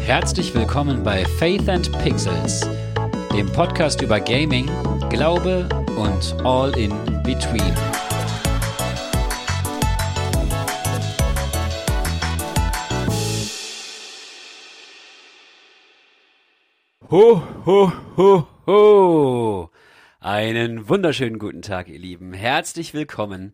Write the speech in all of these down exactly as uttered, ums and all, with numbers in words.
Herzlich willkommen bei Faith and Pixels, dem Podcast über Gaming, Glaube und All in Between. Ho, ho, ho, ho! Einen wunderschönen guten Tag, ihr Lieben. Herzlich willkommen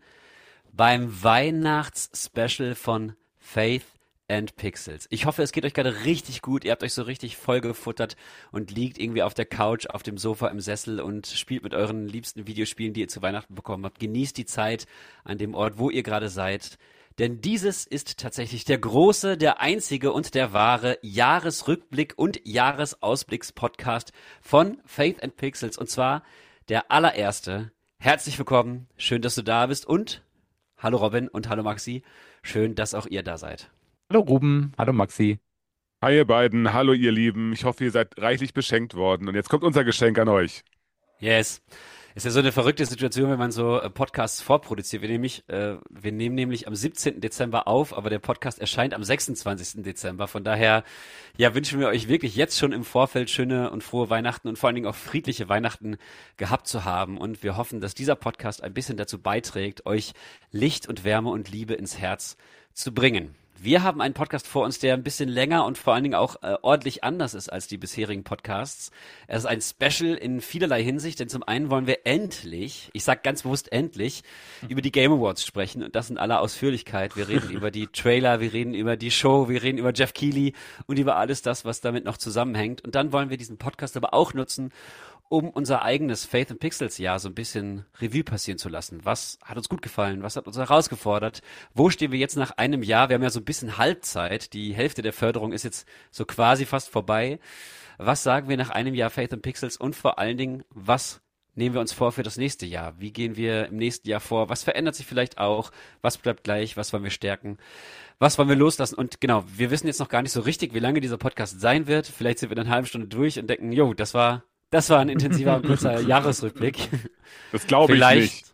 beim Weihnachts-Special von Faith and Pixels. Ich hoffe, es geht euch gerade richtig gut. Ihr habt euch so richtig vollgefuttert und liegt irgendwie auf der Couch, auf dem Sofa, im Sessel und spielt mit euren liebsten Videospielen, die ihr zu Weihnachten bekommen habt. Genießt die Zeit an dem Ort, wo ihr gerade seid. Denn dieses ist tatsächlich der große, der einzige und der wahre Jahresrückblick und Jahresausblicks-Podcast von Faith and Pixels. Und zwar der allererste. Herzlich willkommen. Schön, dass du da bist. Und hallo Robin und hallo Maxi. Schön, dass auch ihr da seid. Hallo Ruben, hallo Maxi. Hi ihr beiden, hallo ihr Lieben. Ich hoffe, ihr seid reichlich beschenkt worden. Und jetzt kommt unser Geschenk an euch. Yes. Ist ja so eine verrückte Situation, wenn man so äh, Podcasts vorproduziert. Wir, nämlich, äh, wir nehmen nämlich am siebzehnten Dezember auf, aber der Podcast erscheint am sechsundzwanzigsten Dezember. Von daher ja, wünschen wir euch wirklich jetzt schon im Vorfeld schöne und frohe Weihnachten und vor allen Dingen auch friedliche Weihnachten gehabt zu haben. Und wir hoffen, dass dieser Podcast ein bisschen dazu beiträgt, euch Licht und Wärme und Liebe ins Herz zu bringen. Wir haben einen Podcast vor uns, der ein bisschen länger und vor allen Dingen auch äh, ordentlich anders ist als die bisherigen Podcasts. Er ist ein Special in vielerlei Hinsicht, denn zum einen wollen wir endlich, ich sag ganz bewusst endlich, über die Game Awards sprechen und das in aller Ausführlichkeit. Wir reden über die Trailer, wir reden über die Show, wir reden über Jeff Keighley und über alles das, was damit noch zusammenhängt. Und dann wollen wir diesen Podcast aber auch nutzen, um unser eigenes Faith and Pixels Jahr so ein bisschen Revue passieren zu lassen. Was hat uns gut gefallen? Was hat uns herausgefordert? Wo stehen wir jetzt nach einem Jahr? Wir haben ja so ein bisschen Halbzeit. Die Hälfte der Förderung ist jetzt so quasi fast vorbei. Was sagen wir nach einem Jahr Faith and Pixels? Und vor allen Dingen, was nehmen wir uns vor für das nächste Jahr? Wie gehen wir im nächsten Jahr vor? Was verändert sich vielleicht auch? Was bleibt gleich? Was wollen wir stärken? Was wollen wir loslassen? Und genau, wir wissen jetzt noch gar nicht so richtig, wie lange dieser Podcast sein wird. Vielleicht sind wir in einer halben Stunde durch und denken, jo, das war Das war ein intensiver und kurzer Jahresrückblick. Das glaube ich nicht.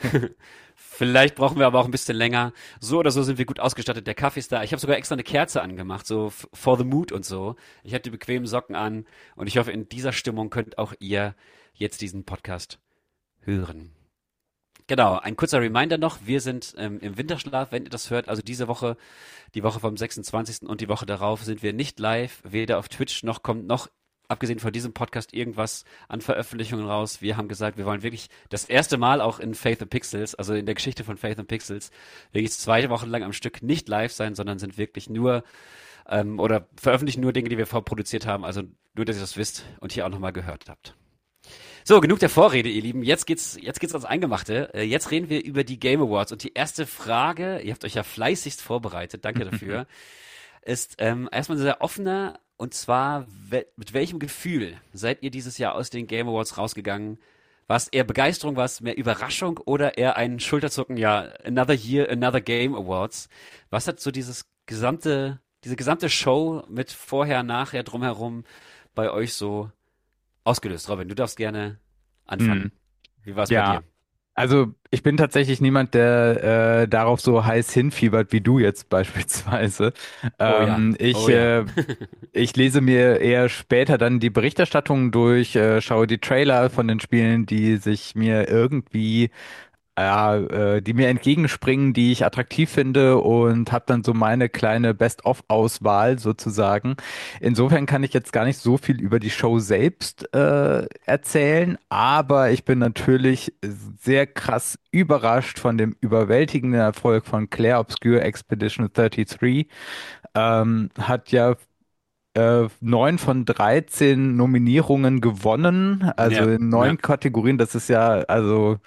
Vielleicht brauchen wir aber auch ein bisschen länger. So oder so sind wir gut ausgestattet. Der Kaffee ist da. Ich habe sogar extra eine Kerze angemacht, so for the mood und so. Ich hatte die bequemen Socken an und ich hoffe, in dieser Stimmung könnt auch ihr jetzt diesen Podcast hören. Genau, ein kurzer Reminder noch. Wir sind ähm, im Winterschlaf, wenn ihr das hört. Also diese Woche, die Woche vom sechsundzwanzigsten und die Woche darauf sind wir nicht live, weder auf Twitch noch kommt noch abgesehen von diesem Podcast irgendwas an Veröffentlichungen raus. Wir haben gesagt, wir wollen wirklich das erste Mal auch in Faith and Pixels, also in der Geschichte von Faith and Pixels, wirklich zwei Wochen lang am Stück nicht live sein, sondern sind wirklich nur ähm, oder veröffentlichen nur Dinge, die wir vorproduziert haben. Also nur, dass ihr das wisst und hier auch nochmal gehört habt. So, genug der Vorrede, ihr Lieben. Jetzt geht's, jetzt geht's ans Eingemachte. Äh, jetzt reden wir über die Game Awards und die erste Frage, ihr habt euch ja fleißigst vorbereitet, danke dafür, ist ähm, erstmal ein sehr offener. Und zwar, mit welchem Gefühl seid ihr dieses Jahr aus den Game Awards rausgegangen? War es eher Begeisterung, war es mehr Überraschung oder eher ein Schulterzucken? Ja, another year, another Game Awards. Was hat so dieses gesamte, diese gesamte Show mit vorher, nachher, drumherum bei euch so ausgelöst? Robin, du darfst gerne anfangen. Hm. Wie war es bei Ja, dir? also ich bin tatsächlich niemand, der äh, darauf so heiß hinfiebert wie du jetzt beispielsweise. Oh ja, Ähm, ich, oh ja. äh, ich lese mir eher später dann die Berichterstattung durch, äh, schaue die Trailer von den Spielen, die sich mir irgendwie ja, äh, die mir entgegenspringen, die ich attraktiv finde und habe dann so meine kleine Best-of-Auswahl sozusagen. Insofern kann ich jetzt gar nicht so viel über die Show selbst äh, erzählen, aber ich bin natürlich sehr krass überrascht von dem überwältigenden Erfolg von Clair Obscur Expedition dreiunddreißig. Ähm, hat ja äh, neun von dreizehn Nominierungen gewonnen, also Ja, in ja. neun Kategorien. Das ist ja, also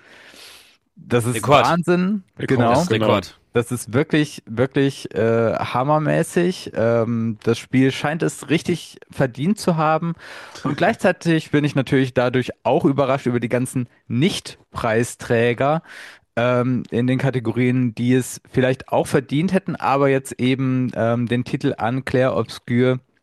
das ist Rekord. Wahnsinn, Das genau. Rekord, ist genau. Rekord. Das ist wirklich, wirklich äh, hammermäßig. Ähm, das Spiel scheint es richtig verdient zu haben. Und gleichzeitig bin ich natürlich dadurch auch überrascht über die ganzen Nicht-Preisträger ähm, in den Kategorien, die es vielleicht auch verdient hätten, aber jetzt eben ähm, den Titel an Clair Obscur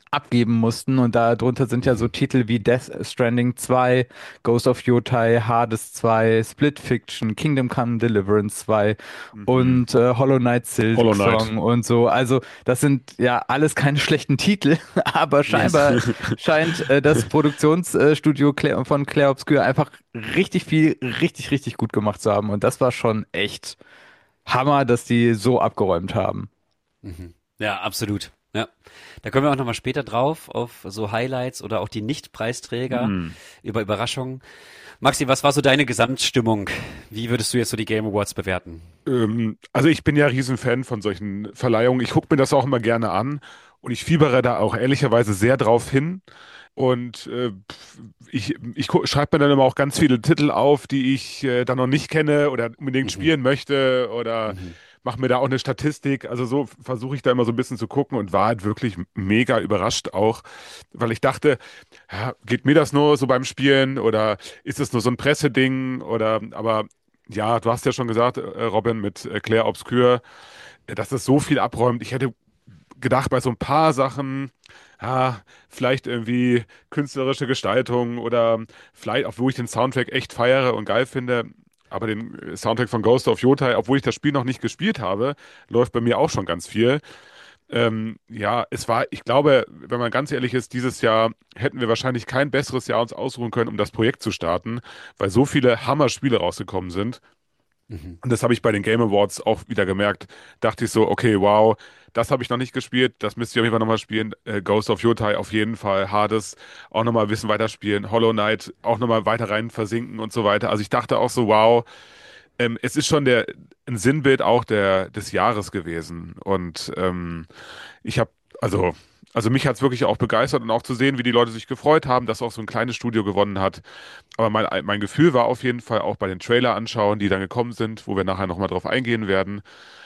abgeben mussten. Und darunter sind ja so Titel wie Death Stranding zwei, Ghost of Yotei, Hades zwei, Split Fiction, Kingdom Come Deliverance zwei Mhm. und äh, Hollow Knight Hollow Knight. Silksong und so. Also das sind ja alles keine schlechten Titel, aber Yes. scheinbar scheint äh, das Produktionsstudio Claire, von Claire Obscur einfach richtig viel, richtig, richtig gut gemacht zu haben. Und das war schon echt Hammer, dass die so abgeräumt haben. Mhm. Ja, absolut. Ja. Da kommen wir auch nochmal später drauf, auf so Highlights oder auch die Nicht-Preisträger Hm. über Überraschungen. Maxi, was war so deine Gesamtstimmung? Wie würdest du jetzt so die Game Awards bewerten? Ähm, also ich bin ja Riesenfan von solchen Verleihungen. Ich gucke mir das auch immer gerne an und ich fiebere da auch ehrlicherweise sehr drauf hin. Und äh, pf, ich, ich schreibe mir dann immer auch ganz viele Titel auf, die ich äh, dann noch nicht kenne oder unbedingt Mhm. spielen möchte oder Mhm. mache mir da auch eine Statistik. Also so versuche ich da immer so ein bisschen zu gucken und war halt wirklich mega überrascht auch, weil ich dachte, ja, geht mir das nur so beim Spielen oder ist es nur so ein Presseding oder aber ja, du hast ja schon gesagt, äh, Robin, mit äh, Claire Obscur, äh, dass es so viel abräumt. Ich hätte gedacht, bei so ein paar Sachen, ja, vielleicht irgendwie künstlerische Gestaltung oder vielleicht, auch wo ich den Soundtrack echt feiere und geil finde, aber den äh, Soundtrack von Ghost of Yotei, obwohl ich das Spiel noch nicht gespielt habe, läuft bei mir auch schon ganz viel. Ähm, ja, es war, ich glaube, wenn man ganz ehrlich ist, dieses Jahr hätten wir wahrscheinlich kein besseres Jahr uns aussuchen können, um das Projekt zu starten, weil so viele Hammer-Spiele rausgekommen sind. Mhm. Und das habe ich bei den Game Awards auch wieder gemerkt. Dachte ich so, okay, wow, das habe ich noch nicht gespielt, das müsst ihr auf jeden Fall nochmal spielen. Äh, Ghost of Yotei auf jeden Fall, Hades auch nochmal ein bisschen weiterspielen, Hollow Knight auch nochmal weiter rein versinken und so weiter. Also ich dachte auch so, wow, ähm, es ist schon der, ein Sinnbild auch der, des Jahres gewesen. Und ähm, ich habe, also, also mich hat es wirklich auch begeistert und auch zu sehen, wie die Leute sich gefreut haben, dass auch so ein kleines Studio gewonnen hat. Aber mein, mein Gefühl war auf jeden Fall auch bei den Trailer anschauen, die dann gekommen sind, wo wir nachher nochmal drauf eingehen werden.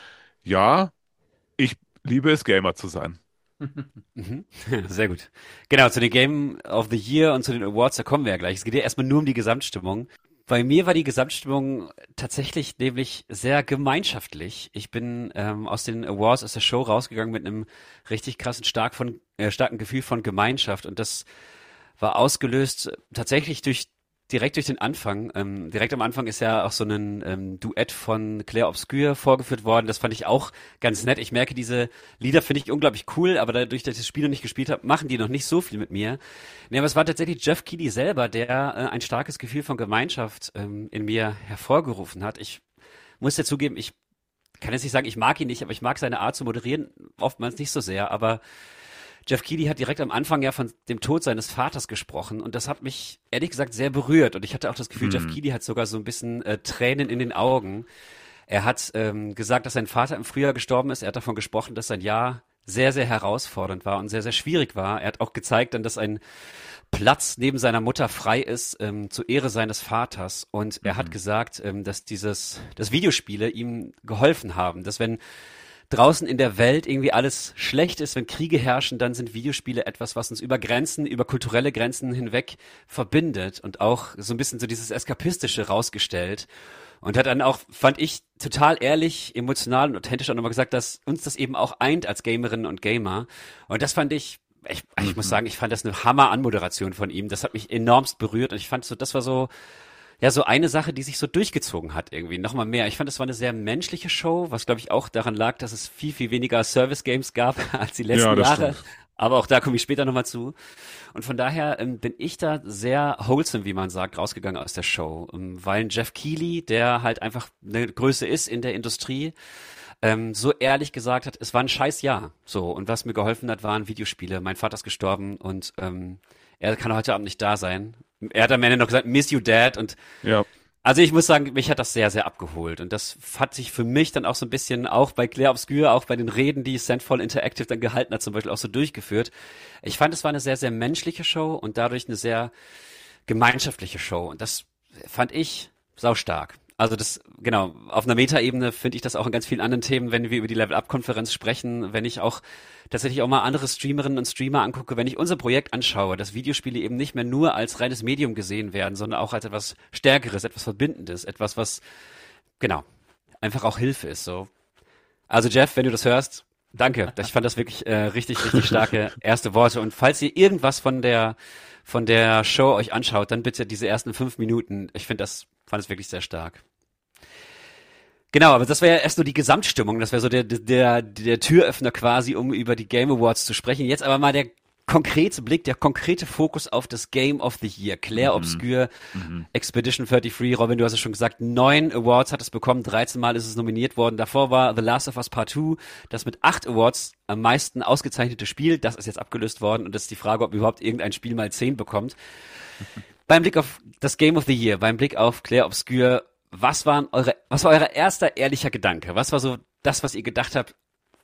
Ja, ich liebe es, Gamer zu sein. Mhm. Sehr gut. Genau, zu den Game of the Year und zu den Awards, da kommen wir ja gleich. Es geht ja erstmal nur um die Gesamtstimmung. Bei mir war die Gesamtstimmung tatsächlich nämlich sehr gemeinschaftlich. Ich bin ähm, aus den Awards, aus der Show rausgegangen mit einem richtig krassen, stark von, äh, starken Gefühl von Gemeinschaft. Und das war ausgelöst äh, tatsächlich durch direkt durch den Anfang. Ähm, direkt am Anfang ist ja auch so ein ähm, Duett von Claire Obscur vorgeführt worden. Das fand ich auch ganz nett. Ich merke, diese Lieder finde ich unglaublich cool, aber dadurch, dass ich das Spiel noch nicht gespielt habe, machen die noch nicht so viel mit mir. Nee, aber es war tatsächlich Jeff Keighley selber, der äh, ein starkes Gefühl von Gemeinschaft ähm, in mir hervorgerufen hat. Ich muss ja zugeben, ich kann jetzt nicht sagen, ich mag ihn nicht, aber ich mag seine Art zu moderieren oftmals nicht so sehr. Aber Jeff Keighley hat direkt am Anfang ja von dem Tod seines Vaters gesprochen und das hat mich ehrlich gesagt sehr berührt und ich hatte auch das Gefühl, Jeff Hm. Keighley hat sogar so ein bisschen äh, Tränen in den Augen. Er hat ähm, gesagt, dass sein Vater im Frühjahr gestorben ist. Er hat davon gesprochen, dass sein Jahr sehr, sehr herausfordernd war und sehr, sehr schwierig war. Er hat auch gezeigt dann, dass ein Platz neben seiner Mutter frei ist, ähm, zur Ehre seines Vaters. Und er hat Mhm. gesagt, ähm, dass dieses, dass Videospiele ihm geholfen haben, dass wenn draußen in der Welt irgendwie alles schlecht ist, wenn Kriege herrschen, dann sind Videospiele etwas, was uns über Grenzen, über kulturelle Grenzen hinweg verbindet und auch so ein bisschen so dieses Eskapistische rausgestellt. Und hat dann auch, fand ich, total ehrlich, emotional und authentisch auch nochmal gesagt, dass uns das eben auch eint als Gamerinnen und Gamer. Und das fand ich, ich, ich muss Mhm. sagen, ich fand das eine Hammer-Anmoderation von ihm. Das hat mich enormst berührt und ich fand so, das war so, ja, so eine Sache, die sich so durchgezogen hat irgendwie. Nochmal mehr. Ich fand, es war eine sehr menschliche Show, was glaube ich auch daran lag, dass es viel, viel weniger Service-Games gab als die Ja, letzten das Jahre. stimmt. Aber auch da komme ich später nochmal zu. Und von daher ähm, bin ich da sehr wholesome, wie man sagt, rausgegangen aus der Show. Ähm, weil ein Jeff Keighley, der halt einfach eine Größe ist in der Industrie, ähm, so ehrlich gesagt hat, es war ein scheiß Jahr. So, und was mir geholfen hat, waren Videospiele. Mein Vater ist gestorben und ähm, er kann heute Abend nicht da sein. Er hat am Ende noch gesagt, miss you dad. Und Ja. also ich muss sagen, mich hat das sehr, sehr abgeholt. Und das hat sich für mich dann auch so ein bisschen, auch bei Claire Obscur, auch bei den Reden, die Sandfall Interactive dann gehalten hat, zum Beispiel auch so durchgeführt. Ich fand, es war eine sehr, sehr menschliche Show und dadurch eine sehr gemeinschaftliche Show. Und das fand ich saustark. Also das, genau, auf einer Metaebene finde ich das auch in ganz vielen anderen Themen, wenn wir über die Level-Up-Konferenz sprechen, wenn ich auch tatsächlich auch mal andere Streamerinnen und Streamer angucke, wenn ich unser Projekt anschaue, dass Videospiele eben nicht mehr nur als reines Medium gesehen werden, sondern auch als etwas Stärkeres, etwas Verbindendes, etwas, was, genau, einfach auch Hilfe ist, so. Also Jeff, wenn du das hörst, Danke, ich fand das wirklich äh, richtig, richtig starke erste Worte. Und falls ihr irgendwas von der von der Show euch anschaut, dann bitte diese ersten fünf Minuten. Ich finde das, fand es wirklich sehr stark. Genau, aber das wäre ja erst nur die Gesamtstimmung. Das wäre so der, der, der Türöffner quasi, um über die Game Awards zu sprechen. Jetzt aber mal der konkrete Blick, der konkrete Fokus auf das Game of the Year. Clair Mhm. Obscur, Mhm. Expedition dreiunddreißig. Robin, du hast es schon gesagt, neun Awards hat es bekommen, dreizehn Mal ist es nominiert worden. Davor war The Last of Us Part zwei, das mit acht Awards am meisten ausgezeichnete Spiel. Das ist jetzt abgelöst worden und das ist die Frage, ob überhaupt irgendein Spiel mal zehn bekommt. Beim Blick auf das Game of the Year, beim Blick auf Clair Obscur, was waren eure, was war euer erster ehrlicher Gedanke? Was war so das, was ihr gedacht habt,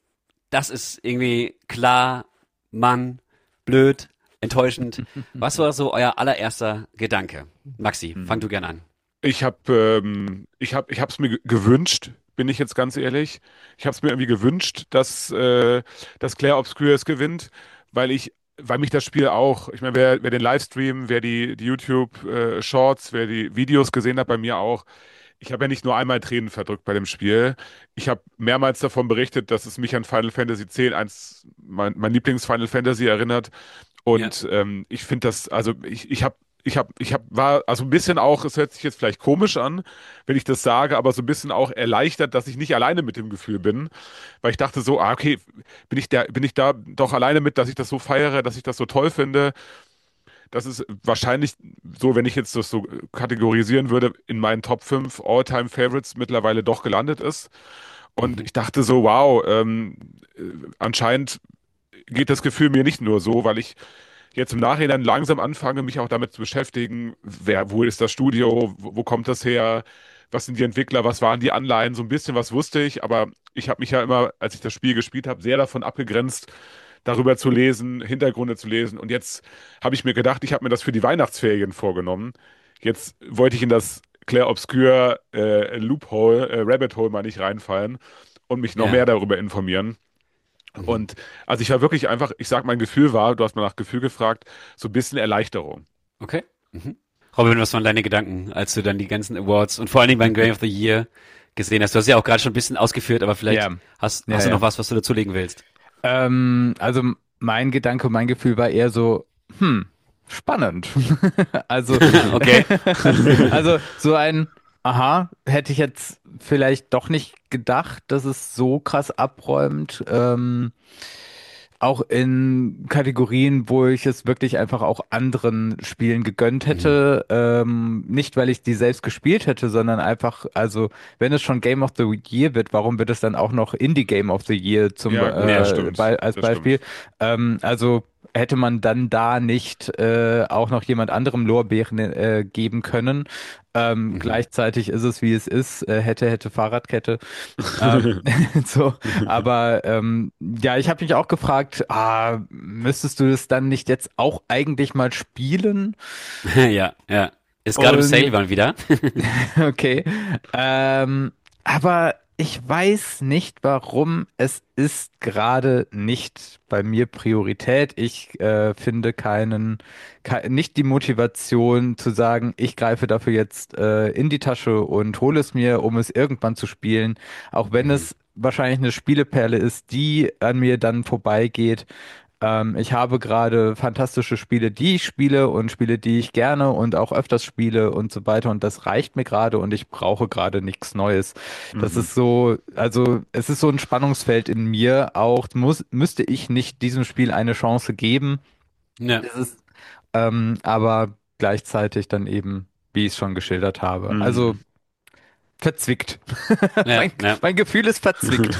das ist irgendwie klar, Mann, blöd, enttäuschend. Was war so euer allererster Gedanke? Maxi, fang du gern an. Ich habe ähm, ich hab, ich hab's mir ge- gewünscht, bin ich jetzt ganz ehrlich. Ich habe es mir irgendwie gewünscht, dass, äh, dass Clair Obscur es gewinnt, weil ich, weil mich das Spiel auch, ich meine, wer, wer den Livestream, wer die, die YouTube-Shorts, wer die Videos gesehen hat, bei mir auch, ich habe ja nicht nur einmal Tränen verdrückt bei dem Spiel. Ich habe mehrmals davon berichtet, dass es mich an Final Fantasy X, eins, mein, mein Lieblings-Final Fantasy erinnert. Und ähm, ich finde das, also ich, ich habe ich habe, ich habe, war also ein bisschen auch, es hört sich jetzt vielleicht komisch an, wenn ich das sage, aber so ein bisschen auch erleichtert, dass ich nicht alleine mit dem Gefühl bin, weil ich dachte so, ah, okay, bin ich da, bin ich da doch alleine mit, dass ich das so feiere, dass ich das so toll finde. Das ist wahrscheinlich so, wenn ich jetzt das so kategorisieren würde, in meinen Top fünf All-Time-Favorites mittlerweile doch gelandet ist. Und ich dachte so, wow, ähm, äh, anscheinend geht das Gefühl mir nicht nur so, weil ich jetzt im Nachhinein langsam anfange, mich auch damit zu beschäftigen, wer, wo ist das Studio, wo, wo kommt das her, was sind die Entwickler, was waren die Anleihen, so ein bisschen was wusste ich, aber ich habe mich ja immer, als ich das Spiel gespielt habe, sehr davon abgegrenzt, darüber zu lesen, Hintergründe zu lesen. Und jetzt habe ich mir gedacht, ich habe mir das für die Weihnachtsferien vorgenommen. Jetzt wollte ich in das Clair Obscur äh, Loophole, äh, Rabbit Hole mal nicht reinfallen und mich noch Ja. mehr darüber informieren. Und also ich war wirklich einfach, ich sag, mein Gefühl war, du hast mal nach Gefühl gefragt, so ein bisschen Erleichterung. Okay. Mhm. Robin, was waren deine Gedanken, als du dann die ganzen Awards und vor allen Dingen beim Game of the Year gesehen hast? Du hast ja auch gerade schon ein bisschen ausgeführt, aber vielleicht Ja. hast, Ja, hast du ja. noch was, was du dazulegen willst? Ähm, also mein Gedanke, mein Gefühl war eher so, hm, spannend. Also, Okay. also so ein, aha, hätte ich jetzt vielleicht doch nicht gedacht, dass es so krass abräumt. Ähm, auch in Kategorien, wo ich es wirklich einfach auch anderen Spielen gegönnt hätte. Ähm, nicht, weil ich die selbst gespielt hätte, sondern einfach, also wenn es schon Game of the Year wird, warum wird es dann auch noch Indie Game of the Year zum Ja, äh, ja, stimmt. Be als Das Beispiel? Ähm, also hätte man dann da nicht äh, auch noch jemand anderem Lorbeeren äh, geben können. Ähm, Mhm. Gleichzeitig ist es, wie es ist. Äh, hätte, hätte Fahrradkette. ähm, so, aber ähm, ja, ich habe mich auch gefragt, ah, müsstest du das dann nicht jetzt auch eigentlich mal spielen? Ja, ja. Ist gerade im Und- Sale mal wieder. Okay. Ähm, aber ich weiß nicht, warum. Es ist gerade nicht bei mir Priorität. Ich äh, finde keinen, ke nicht die Motivation zu sagen, ich greife dafür jetzt äh, in die Tasche und hole es mir, um es irgendwann zu spielen. Auch wenn Mhm. es wahrscheinlich eine Spieleperle ist, die an mir dann vorbeigeht. Ähm, ich habe gerade fantastische Spiele, die ich spiele und Spiele, die ich gerne und auch öfters spiele und so weiter. Und das reicht mir gerade und ich brauche gerade nichts Neues. Das Mhm. ist so, also es ist so ein Spannungsfeld in mir. Auch muss, müsste ich nicht diesem Spiel eine Chance geben. Ja. Es ist, ähm, aber gleichzeitig dann eben, wie ich es schon geschildert habe. Mhm. Also verzwickt. Ja, mein, ja. mein Gefühl ist verzwickt.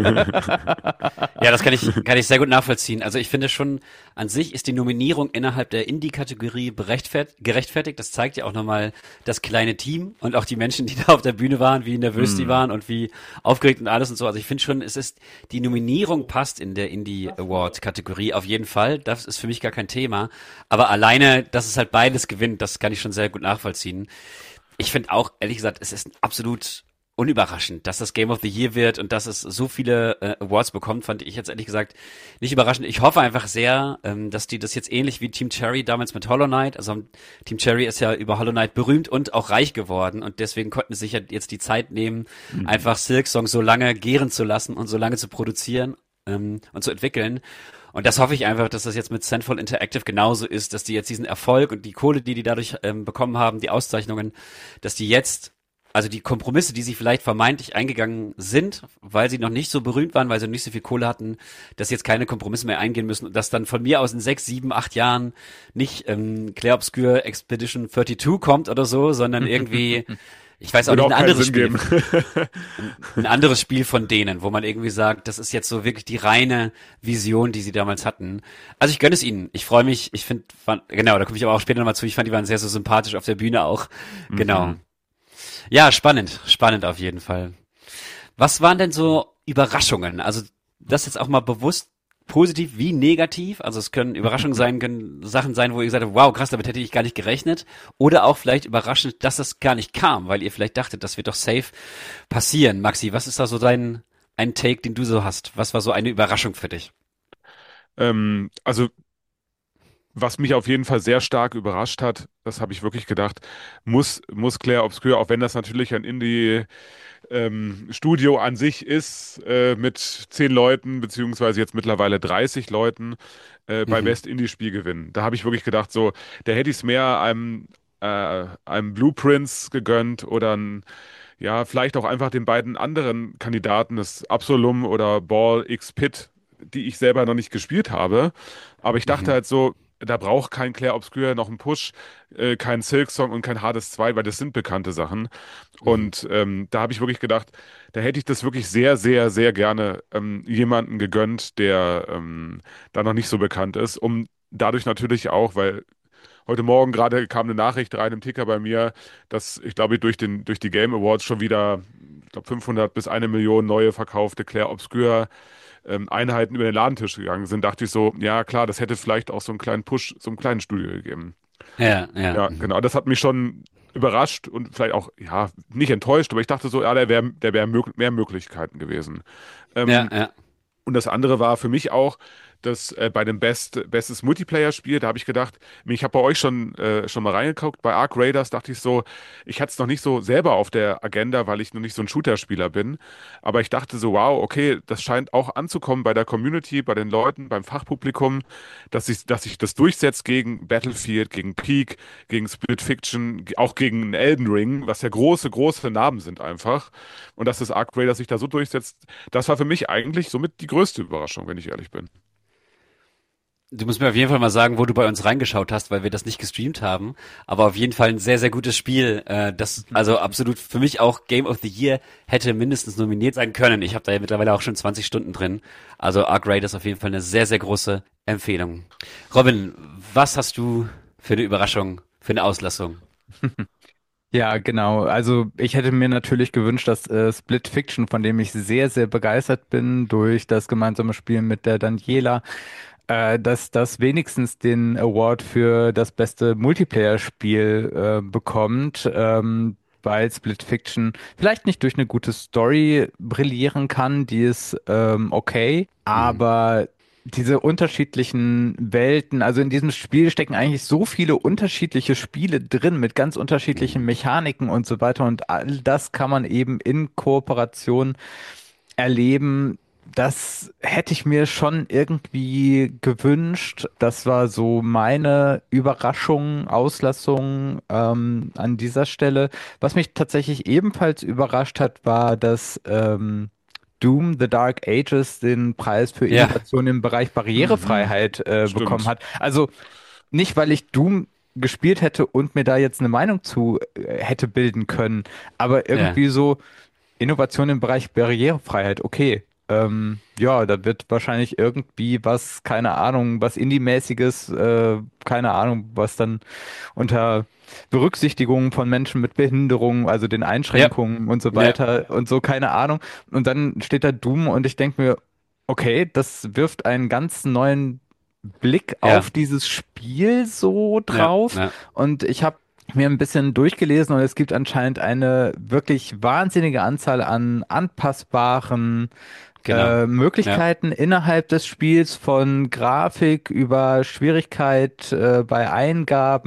Ja, das kann ich, kann ich sehr gut nachvollziehen. Also ich finde schon, an sich ist die Nominierung innerhalb der Indie-Kategorie berechtfert- gerechtfertigt. Das zeigt ja auch nochmal das kleine Team und auch die Menschen, die da auf der Bühne waren, wie nervös die Mhm. waren und wie aufgeregt und alles und so. Also ich finde schon, es ist, die Nominierung passt in der Indie-Award-Kategorie auf jeden Fall. Das ist für mich gar kein Thema. Aber alleine, dass es halt beides gewinnt, das kann ich schon sehr gut nachvollziehen. Ich finde auch, ehrlich gesagt, es ist absolut unüberraschend, dass das Game of the Year wird und dass es so viele äh, Awards bekommt, fand ich jetzt ehrlich gesagt nicht überraschend. Ich hoffe einfach sehr, ähm, dass die das jetzt ähnlich wie Team Cherry damals mit Hollow Knight, also Team Cherry ist ja über Hollow Knight berühmt und auch reich geworden und deswegen konnten sie sich ja jetzt die Zeit nehmen, einfach Silksong so lange gären zu lassen und so lange zu produzieren ähm, und zu entwickeln. Und das hoffe ich einfach, dass das jetzt mit Central Interactive genauso ist, dass die jetzt diesen Erfolg und die Kohle, die die dadurch ähm, bekommen haben, die Auszeichnungen, dass die jetzt, also die Kompromisse, die sie vielleicht vermeintlich eingegangen sind, weil sie noch nicht so berühmt waren, weil sie noch nicht so viel Kohle hatten, dass sie jetzt keine Kompromisse mehr eingehen müssen und dass dann von mir aus in sechs, sieben, acht Jahren nicht ähm, Clair Obscur Expedition zweiunddreißig kommt oder so, sondern irgendwie, ich weiß auch Würde nicht, ein auch keinen anderes Sinn Spiel. geben. Ein anderes Spiel von denen, wo man irgendwie sagt, das ist jetzt so wirklich die reine Vision, die sie damals hatten. Also ich gönne es ihnen. Ich freue mich. Ich finde, genau, da komme ich aber auch später nochmal zu. Ich fand, die waren sehr, so sympathisch auf der Bühne auch. Genau. Mhm. Ja, spannend. Spannend auf jeden Fall. Was waren denn so Überraschungen? Also das jetzt auch mal bewusst positiv wie negativ. Also es können Überraschungen sein, können Sachen sein, wo ihr gesagt habt, wow, krass, damit hätte ich gar nicht gerechnet. Oder auch vielleicht überraschend, dass es gar nicht kam, weil ihr vielleicht dachtet, das wird doch safe passieren. Maxi, was ist da so dein ein Take, den du so hast? Was war so eine Überraschung für dich? Ähm, also was mich auf jeden Fall sehr stark überrascht hat, das habe ich wirklich gedacht, muss, muss Clair Obscur, auch wenn das natürlich ein Indie ähm, Studio an sich ist, äh, mit zehn Leuten, beziehungsweise jetzt mittlerweile dreißig Leuten, äh, bei Mhm. Best Indie Spiel gewinnen. Da habe ich wirklich gedacht, so, da hätte ich es mehr einem, äh, einem Blueprints gegönnt oder ein, ja, vielleicht auch einfach den beiden anderen Kandidaten, das Absolum oder Ball X Pit, die ich selber noch nicht gespielt habe. Aber ich dachte Mhm. halt so, da braucht kein Clair Obscur noch einen Push, äh, kein Silksong und kein Hades zwei, weil das sind bekannte Sachen. Mhm. Und ähm, da habe ich wirklich gedacht, da hätte ich das wirklich sehr, sehr, sehr gerne ähm, jemanden gegönnt, der ähm, da noch nicht so bekannt ist, um dadurch natürlich auch, weil heute Morgen gerade kam eine Nachricht rein im Ticker bei mir, dass ich glaube, durch den, durch die Game Awards schon wieder, ich glaube, fünfhundert bis eine Million neue verkaufte Clair Obscur ähm, Einheiten über den Ladentisch gegangen sind, dachte ich so, ja klar, das hätte vielleicht auch so einen kleinen Push, so einem kleinen Studio gegeben. Ja, ja. Ja, Mhm. genau, das hat mich schon überrascht und vielleicht auch, ja, nicht enttäuscht, aber ich dachte so, ja, der wäre, der wäre mög mehr Möglichkeiten gewesen. Ja, Ähm, ja. und das andere war für mich auch, dass äh, bei dem Best, bestes Multiplayer-Spiel, da habe ich gedacht, ich habe bei euch schon, äh, schon mal reingeguckt, bei Arc Raiders dachte ich so, ich hatte es noch nicht so selber auf der Agenda, weil ich noch nicht so ein Shooter-Spieler bin. Aber ich dachte so, wow, okay, das scheint auch anzukommen bei der Community, bei den Leuten, beim Fachpublikum, dass sich, dass sich das durchsetzt gegen Battlefield, gegen Peak, gegen Split Fiction, auch gegen Elden Ring, was ja große, große Namen sind einfach. Und dass das Arc Raiders sich da so durchsetzt, das war für mich eigentlich somit die größte Überraschung, wenn ich ehrlich bin. Du musst mir auf jeden Fall mal sagen, wo du bei uns reingeschaut hast, weil wir das nicht gestreamt haben. Aber auf jeden Fall ein sehr, sehr gutes Spiel. Äh, das also absolut für mich auch Game of the Year hätte mindestens nominiert sein können. Ich habe da ja mittlerweile auch schon zwanzig Stunden drin. Also Arc Raid ist auf jeden Fall eine sehr, sehr große Empfehlung. Robin, was hast du für eine Überraschung, für eine Auslassung? Ja, genau. Also ich hätte mir natürlich gewünscht, dass äh, Split Fiction, von dem ich sehr, sehr begeistert bin durch das gemeinsame Spiel mit der Daniela, äh, dass das wenigstens den Award für das beste Multiplayer-Spiel äh, bekommt, ähm, weil Split Fiction vielleicht nicht durch eine gute Story brillieren kann, die ist ähm, okay, Mhm. aber diese unterschiedlichen Welten, also in diesem Spiel stecken eigentlich so viele unterschiedliche Spiele drin mit ganz unterschiedlichen Mechaniken und so weiter und all das kann man eben in Kooperation erleben. Das hätte ich mir schon irgendwie gewünscht. Das war so meine Überraschung, Auslassung ähm, an dieser Stelle. Was mich tatsächlich ebenfalls überrascht hat, war, dass ähm, Doom The Dark Ages den Preis für Ja, Innovation im Bereich Mhm. Barrierefreiheit äh, bekommen Stimmt. hat. Also nicht, weil ich Doom gespielt hätte und mir da jetzt eine Meinung zu äh, hätte bilden können, aber ja, irgendwie so Innovation im Bereich Barrierefreiheit, okay. Ähm, ja, da wird wahrscheinlich irgendwie was, keine Ahnung, was Indie-mäßiges, äh, keine Ahnung, was dann unter Berücksichtigung von Menschen mit Behinderung, also den ja, Einschränkungen und so ja, weiter und so, keine Ahnung. Und dann steht da Doom und ich denke mir, okay, das wirft einen ganz neuen Blick ja, auf dieses Spiel so ja, drauf. ja, Und ich habe mir ein bisschen durchgelesen und es gibt anscheinend eine wirklich wahnsinnige Anzahl an anpassbaren genau. äh, Ja, Möglichkeiten innerhalb des Spiels von Grafik über Schwierigkeit äh, bei Eingaben.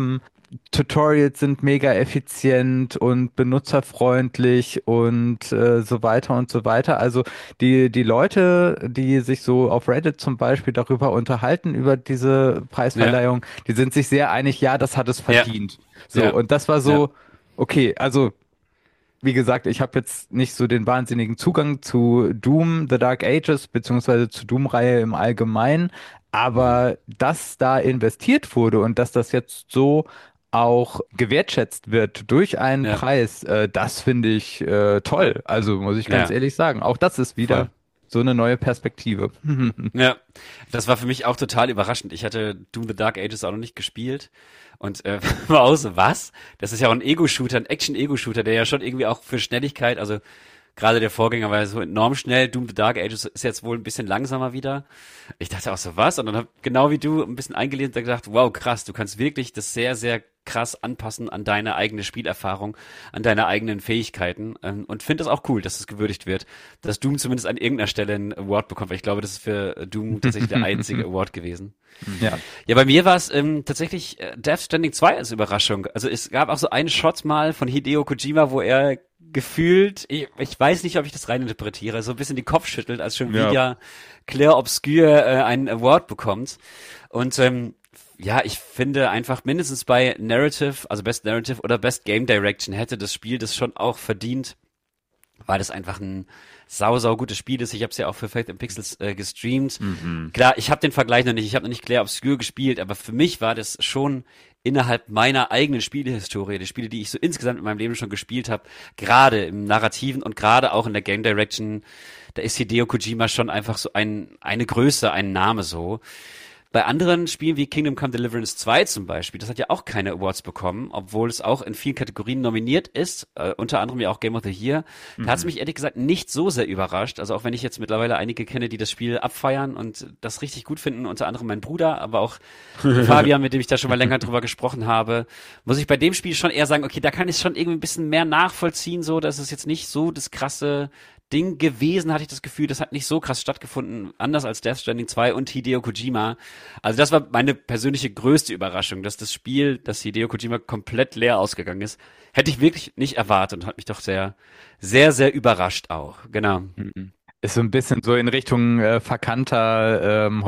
Tutorials sind mega effizient und benutzerfreundlich und äh, so weiter und so weiter. Also die, die Leute, die sich so auf Reddit zum Beispiel darüber unterhalten, über diese Ja, Preisverleihung, die sind sich sehr einig, ja, das hat es ja, verdient. So, ja, und das war ja, so, okay, also wie gesagt, ich habe jetzt nicht so den wahnsinnigen Zugang zu Doom, The Dark Ages, beziehungsweise zur Doom-Reihe im Allgemeinen, mhm. aber dass da investiert wurde und dass das jetzt so auch gewertschätzt wird durch einen Ja, Preis, äh, das finde ich äh, toll. Also muss ich ganz ja, ehrlich sagen, auch das ist wieder voll. so eine neue Perspektive. Ja, das war für mich auch total überraschend. Ich hatte Doom the Dark Ages auch noch nicht gespielt und äh, war auch so, was? Das ist ja auch ein Ego-Shooter, ein Action-Ego-Shooter, der ja schon irgendwie auch für Schnelligkeit, also gerade der Vorgänger war ja so enorm schnell. Doom the Dark Ages ist jetzt wohl ein bisschen langsamer wieder. Ich dachte auch so, was? Und dann habe genau wie du ein bisschen eingelesen und gedacht, wow, krass, du kannst wirklich das sehr, sehr krass anpassen an deine eigene Spielerfahrung, an deine eigenen Fähigkeiten ähm, und finde es auch cool, dass es gewürdigt wird, dass Doom zumindest an irgendeiner Stelle einen Award bekommt, weil ich glaube, das ist für Doom tatsächlich der einzige Award gewesen. Ja. Ja, bei mir war es ähm, tatsächlich äh, Death Stranding zwei als Überraschung. Also es gab auch so einen Shot mal von Hideo Kojima, wo er gefühlt, ich, ich weiß nicht, ob ich das reininterpretiere, so ein bisschen den Kopf schüttelt, als schon Ja. wieder Claire Obscure äh, einen Award bekommt. Und ähm, ja, ich finde einfach mindestens bei Narrative, also Best Narrative oder Best Game Direction hätte das Spiel das schon auch verdient, weil das einfach ein sau, sau gutes Spiel ist. Ich habe es ja auch für Faith and Pixels äh, gestreamt. Mhm. Klar, ich habe den Vergleich noch nicht, ich habe noch nicht Claire Obscure gespielt, aber für mich war das schon innerhalb meiner eigenen Spielehistorie, die Spiele, die ich so insgesamt in meinem Leben schon gespielt habe, gerade im Narrativen und gerade auch in der Game Direction, da ist Hideo Kojima schon einfach so ein eine Größe, ein Name so. Bei anderen Spielen wie Kingdom Come Deliverance zwei zum Beispiel, das hat ja auch keine Awards bekommen, obwohl es auch in vielen Kategorien nominiert ist, äh, unter anderem ja auch Game of the Year. Da hat es Mhm. mich ehrlich gesagt nicht so sehr überrascht. Also auch wenn ich jetzt mittlerweile einige kenne, die das Spiel abfeiern und das richtig gut finden, unter anderem mein Bruder, aber auch Fabian, mit dem ich da schon mal länger drüber gesprochen habe, muss ich bei dem Spiel schon eher sagen, okay, da kann ich schon irgendwie ein bisschen mehr nachvollziehen, so, dass es jetzt nicht so das krasse Ding gewesen, hatte ich das Gefühl, das hat nicht so krass stattgefunden, anders als Death Stranding zwei und Hideo Kojima. Also das war meine persönliche größte Überraschung, dass das Spiel, dass Hideo Kojima komplett leer ausgegangen ist. Hätte ich wirklich nicht erwartet und hat mich doch sehr, sehr, sehr überrascht auch. Genau. Mhm. Ist so ein bisschen so in Richtung äh, verkannter ähm,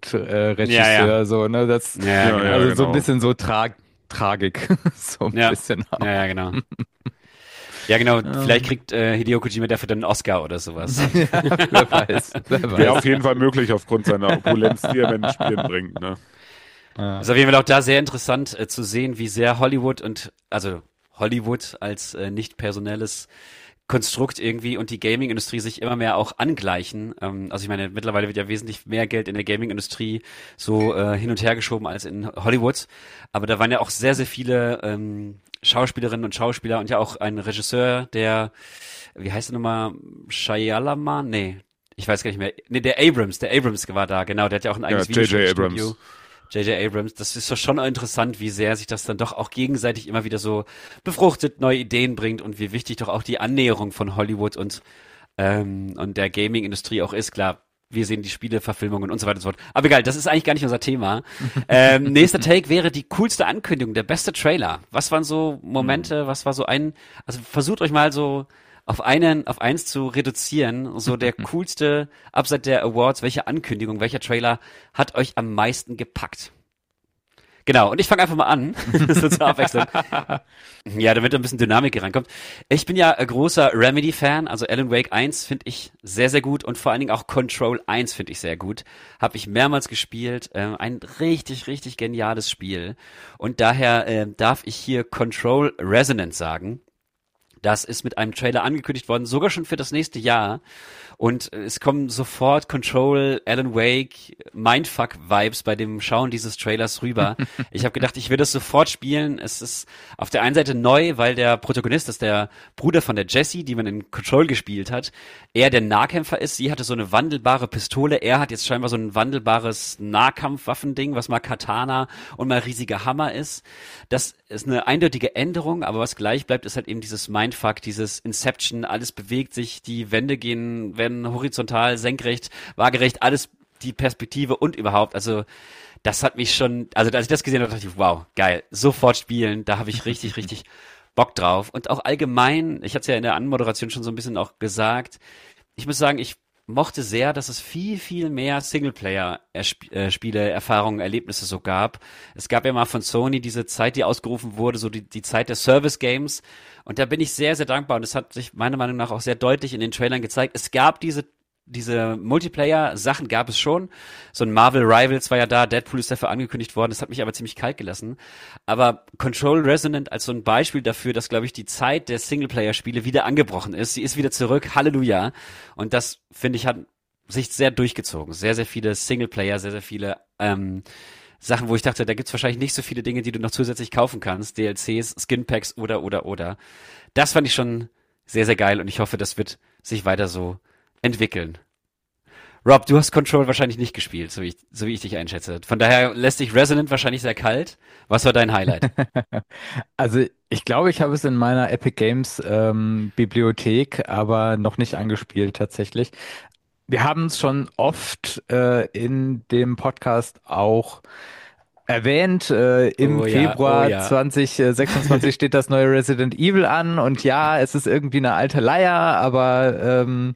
Ja, ja. Hollywood-Regisseur, so, ne? Das, Ja, ja, Ja, ja, genau. also so ein genau. bisschen so Tra Tragik, so ein Ja. bisschen auch. Ja, ja, genau. Ja, genau. Vielleicht Ähm, kriegt äh, Hideo Kojima dafür dann einen Oscar oder sowas. ja, wer weiß, wer Wäre weiß. auf jeden Fall möglich aufgrund seiner Opulenz, die er in den Spielen bringt. Ne? Ja. Ist auf jeden Fall auch da sehr interessant äh, zu sehen, wie sehr Hollywood und, also Hollywood als äh, nicht personelles Konstrukt irgendwie und die Gaming-Industrie sich immer mehr auch angleichen. Ähm, also ich meine, mittlerweile wird ja wesentlich mehr Geld in der Gaming-Industrie so äh, hin und her geschoben als in Hollywood. Aber da waren ja auch sehr, sehr viele ähm, Schauspielerinnen und Schauspieler und ja auch ein Regisseur, der, wie heißt er nochmal, Shyamalan? Nee, ich weiß gar nicht mehr. Nee, der Abrams, der Abrams war da, genau, der hat ja auch ein Ja, eigenes J J Videospielstudio. Abrams. J J Abrams, das ist doch schon interessant, wie sehr sich das dann doch auch gegenseitig immer wieder so befruchtet, neue Ideen bringt und wie wichtig doch auch die Annäherung von Hollywood und ähm, und der Gaming-Industrie auch ist. Klar, wir sehen die Spieleverfilmungen und so weiter und so fort. Aber egal, das ist eigentlich gar nicht unser Thema. ähm, nächster Take wäre die coolste Ankündigung, der beste Trailer. Was waren so Momente, was war so ein, also versucht euch mal so auf einen, auf eins zu reduzieren, so der coolste, abseits der Awards, welche Ankündigung, welcher Trailer hat euch am meisten gepackt? Genau, und ich fange einfach mal an, so zur Abwechslung. Ja, damit da ein bisschen Dynamik hier reinkommt. Ich bin ja ein großer Remedy-Fan, also Alan Wake eins finde ich sehr, sehr gut und vor allen Dingen auch Control eins finde ich sehr gut. Habe ich mehrmals gespielt, äh, ein richtig, richtig geniales Spiel. Und daher äh, darf ich hier Control Resonance sagen. Das ist mit einem Trailer angekündigt worden, sogar schon für das nächste Jahr. Und es kommen sofort Control, Alan Wake, Mindfuck-Vibes bei dem Schauen dieses Trailers rüber. Ich habe gedacht, ich will das sofort spielen. Es ist auf der einen Seite neu, weil der Protagonist ist der Bruder von der Jessie, die man in Control gespielt hat. Er der Nahkämpfer ist, sie hatte so eine wandelbare Pistole. Er hat jetzt scheinbar so ein wandelbares Nahkampfwaffending, was mal Katana und mal riesiger Hammer ist. Das ist eine eindeutige Änderung, aber was gleich bleibt, ist halt eben dieses Mindfuck, dieses Inception, alles bewegt sich, die Wände gehen, werden horizontal, senkrecht, waagerecht, alles die Perspektive und überhaupt, also das hat mich schon, also als ich das gesehen habe, dachte ich, wow, geil, sofort spielen, da habe ich richtig, richtig Bock drauf. Und auch allgemein, ich hatte es ja in der Anmoderation schon so ein bisschen auch gesagt, ich muss sagen, ich mochte sehr, dass es viel, viel mehr Singleplayer-Spiele, Erfahrungen, Erlebnisse so gab. Es gab ja mal von Sony diese Zeit, die ausgerufen wurde, so die, die Zeit der Service-Games. Und da bin ich sehr, sehr dankbar. Und es hat sich meiner Meinung nach auch sehr deutlich in den Trailern gezeigt. Es gab diese Diese Multiplayer-Sachen gab es schon. So ein Marvel Rivals war ja da, Deadpool ist dafür angekündigt worden, das hat mich aber ziemlich kalt gelassen. Aber Control Resonant als so ein Beispiel dafür, dass, glaube ich, die Zeit der Singleplayer-Spiele wieder angebrochen ist. Sie ist wieder zurück, Halleluja. Und das, finde ich, hat sich sehr durchgezogen. Sehr, sehr viele Singleplayer, sehr, sehr viele ähm, Sachen, wo ich dachte, da gibt's wahrscheinlich nicht so viele Dinge, die du noch zusätzlich kaufen kannst. D L Cs, Skinpacks oder, oder, oder. Das fand ich schon sehr, sehr geil und ich hoffe, das wird sich weiter so entwickeln. Rob, du hast Control wahrscheinlich nicht gespielt, so wie ich, so wie ich dich einschätze. Von daher lässt dich Resonant wahrscheinlich sehr kalt. Was war dein Highlight? Also ich glaube, ich habe es in meiner Epic Games ähm, Bibliothek, aber noch nicht angespielt tatsächlich. Wir haben es schon oft äh, in dem Podcast auch erwähnt. Äh, im Oh ja, Februar oh ja. zwanzig sechsundzwanzig steht das neue Resident Evil an und ja, es ist irgendwie eine alte Leier, aber ähm,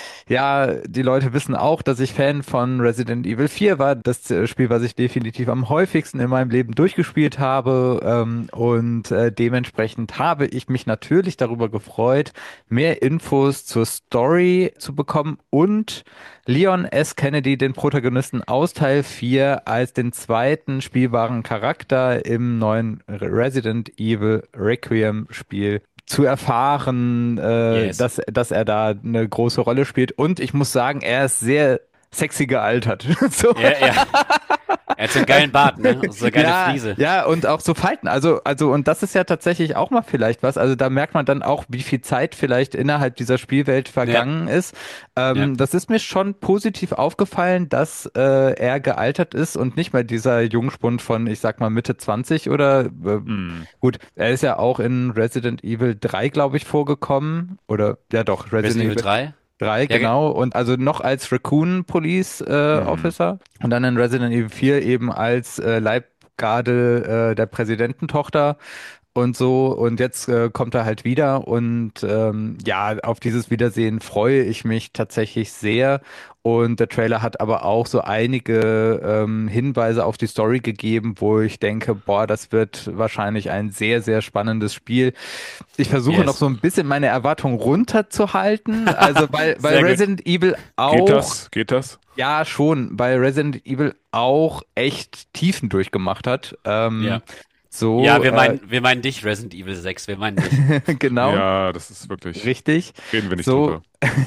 ja, die Leute wissen auch, dass ich Fan von Resident Evil vier war. Das äh, Spiel, was ich definitiv am häufigsten in meinem Leben durchgespielt habe. Ähm, und äh, dementsprechend habe ich mich natürlich darüber gefreut, mehr Infos zur Story zu bekommen und Leon S. Kennedy, den Protagonisten aus Teil vier, als den zweiten spielbaren Charakter im neuen Resident Evil Requiem Spiel zu erfahren, äh, Yes. dass, dass er da eine große Rolle spielt. Und ich muss sagen, er ist sehr sexy gealtert. So. Ja, ja. Er hat so einen geilen Bart, ne? So eine geile Ja, Frise. ja, und auch so Falten. Also, also, und das ist ja tatsächlich auch mal vielleicht was. Also, da merkt man dann auch, wie viel Zeit vielleicht innerhalb dieser Spielwelt vergangen ist. Ähm, Ja. Das ist mir schon positiv aufgefallen, dass äh, er gealtert ist und nicht mehr dieser Jungspund von, ich sag mal, Mitte zwanzig oder äh, Hm. gut, er ist ja auch in Resident Evil drei, glaube ich, vorgekommen. Oder ja doch, Resident, Resident Evil Evil drei? drei, Ja, ge- genau. Und also noch als Raccoon Police äh, Hm. Officer. Und dann in Resident Evil vier eben als äh, Leibgarde äh, der Präsidententochter und so. Und jetzt äh, kommt er halt wieder. Und ähm, ja, auf dieses Wiedersehen freue ich mich tatsächlich sehr. Und der Trailer hat aber auch so einige ähm, Hinweise auf die Story gegeben, wo ich denke, boah, das wird wahrscheinlich ein sehr, sehr spannendes Spiel. Ich versuche Yes. noch so ein bisschen meine Erwartungen runterzuhalten. Also weil, weil Sehr gut. Resident Evil auch, Geht das? Geht das? ja schon, weil Resident Evil auch echt Tiefen durchgemacht hat. Ähm, Ja. So, Ja, wir äh, meinen, wir meinen dich, Resident Evil sechs, wir meinen dich. genau, Ja, das ist wirklich. richtig. Reden wir nicht So, drüber.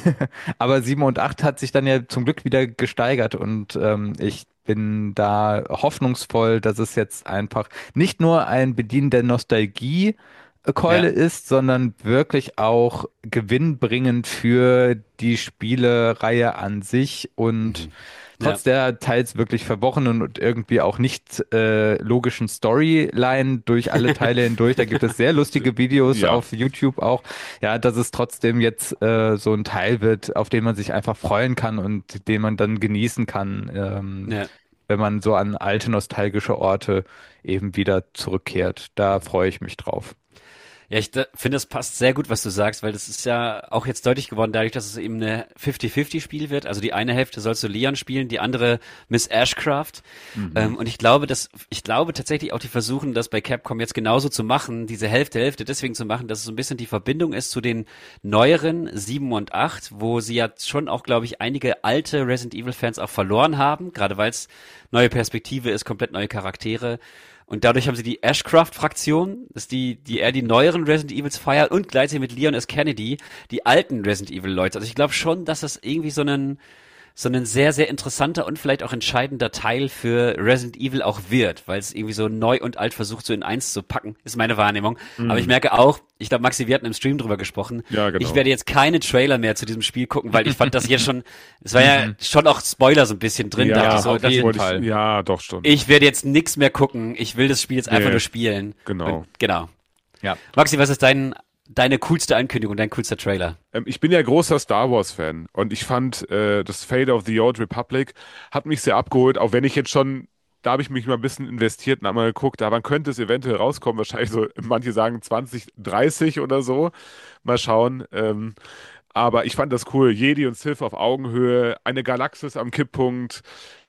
aber sieben und acht hat sich dann ja zum Glück wieder gesteigert und ähm, ich bin da hoffnungsvoll, dass es jetzt einfach nicht nur ein Bedienen der Nostalgie Keule ist, sondern wirklich auch gewinnbringend für die Spielereihe an sich und Mhm. trotz der teils wirklich verworrenen und irgendwie auch nicht äh, logischen Storyline durch alle Teile hindurch. Da gibt es sehr lustige Videos Ja. auf YouTube auch. Ja, dass es trotzdem jetzt äh, so ein Teil wird, auf den man sich einfach freuen kann und den man dann genießen kann, ähm, Ja. wenn man so an alte nostalgische Orte eben wieder zurückkehrt. Da freue ich mich drauf. Ja, ich da- finde, es passt sehr gut, was du sagst, weil das ist ja auch jetzt deutlich geworden, dadurch, dass es eben eine fünfzig fünfzig Spiel wird. Also die eine Hälfte sollst du Leon spielen, die andere Miss Ashcraft. Ähm, und ich glaube, dass, ich glaube tatsächlich auch, die versuchen, das bei Capcom jetzt genauso zu machen, diese Hälfte, Hälfte deswegen zu machen, dass es so ein bisschen die Verbindung ist zu den neueren sieben und acht, wo sie ja schon auch, glaube ich, einige alte Resident Evil Fans auch verloren haben, gerade weil es neue Perspektive ist, komplett neue Charaktere. Und dadurch haben sie die Ashcraft-Fraktion, das ist die, die eher die neueren Resident Evils feiert und gleichzeitig mit Leon S. Kennedy, die alten Resident Evil-Leute. Also ich glaube schon, dass das irgendwie so ein, so ein sehr, sehr interessanter und vielleicht auch entscheidender Teil für Resident Evil auch wird, weil es irgendwie so neu und alt versucht, so in eins zu packen, ist meine Wahrnehmung. Aber ich merke auch, ich glaube, Maxi, wir hatten im Stream drüber gesprochen, Ja, genau. ich werde jetzt keine Trailer mehr zu diesem Spiel gucken, weil ich fand das hier schon, es war ja schon auch Spoiler so ein bisschen drin. Ja, dachte ich so, auf das, jeden wollte Fall. Ich, ja, doch schon. ich werde jetzt nichts mehr gucken. Ich will das Spiel jetzt einfach Nee, nur spielen. genau. Und, genau. Ja. Maxi, was ist dein, deine coolste Ankündigung, dein coolster Trailer? Ähm, ich bin ja großer Star Wars-Fan und ich fand, äh, das Fate of the Old Republic hat mich sehr abgeholt, auch wenn ich jetzt schon da habe ich mich mal ein bisschen investiert und habe mal geguckt, da wann könnte es eventuell rauskommen, wahrscheinlich so, manche sagen zwanzig dreißig oder so, mal schauen. Ähm, aber ich fand das cool, Jedi und Sith auf Augenhöhe, eine Galaxis am Kipppunkt,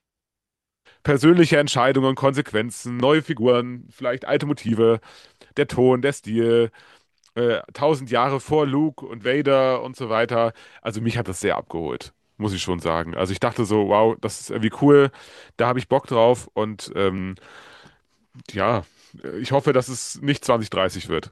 persönliche Entscheidungen und Konsequenzen, neue Figuren, vielleicht alte Motive, der Ton, der Stil, äh, tausend Jahre vor Luke und Vader und so weiter. Also mich hat das sehr abgeholt, muss ich schon sagen. Also ich dachte so, wow, das ist irgendwie cool, da habe ich Bock drauf und ähm, ja, ich hoffe, dass es nicht zwanzig dreißig wird.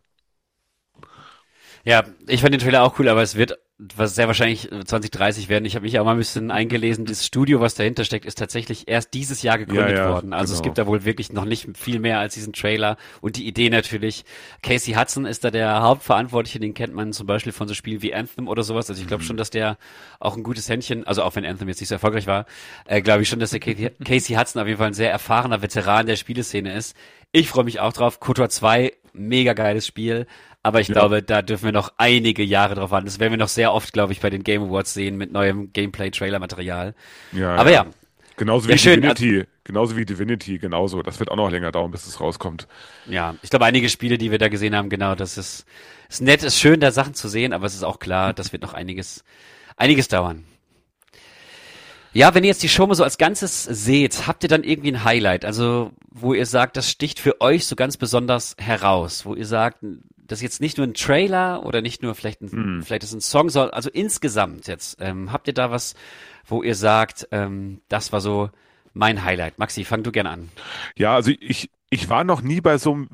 Ja, ich fand den Trailer auch cool, aber es wird was sehr wahrscheinlich zwanzig dreißig werden. Ich habe mich auch mal ein bisschen eingelesen. Das Studio, was dahinter steckt, ist tatsächlich erst dieses Jahr gegründet Ja, ja, worden. Also es genau. gibt da wohl wirklich noch nicht viel mehr als diesen Trailer und die Idee natürlich. Casey Hudson ist da der Hauptverantwortliche, den kennt man zum Beispiel von so Spielen wie Anthem oder sowas. Also ich glaube schon, dass der auch ein gutes Händchen, also auch wenn Anthem jetzt nicht so erfolgreich war, äh, glaube ich schon, dass der Casey, Casey Hudson auf jeden Fall ein sehr erfahrener Veteran der Spieleszene ist. Ich freue mich auch drauf. KOTOR zwei, mega geiles Spiel. Aber ich Ja. glaube, da dürfen wir noch einige Jahre drauf warten. Das werden wir noch sehr oft, glaube ich, bei den Game Awards sehen mit neuem Gameplay-Trailer-Material. Ja, Aber ja, genauso wie Ja, schön, Divinity, genauso wie Divinity, genauso. Das wird auch noch länger dauern, bis es rauskommt. ja, ich glaube, einige Spiele, die wir da gesehen haben, genau, das ist, ist nett, ist schön, da Sachen zu sehen, aber es ist auch klar, das wird noch einiges, einiges dauern. Ja, wenn ihr jetzt die Show mal so als Ganzes seht, habt ihr dann irgendwie ein Highlight, also wo ihr sagt, das sticht für euch so ganz besonders heraus, wo ihr sagt, das ist jetzt nicht nur ein Trailer oder nicht nur vielleicht ein, Hm. vielleicht ist ein Song, sondern also insgesamt jetzt, ähm, habt ihr da was, wo ihr sagt, ähm, das war so mein Highlight? Maxi, fang du gerne an. Ja, also ich, ich war noch nie bei so einem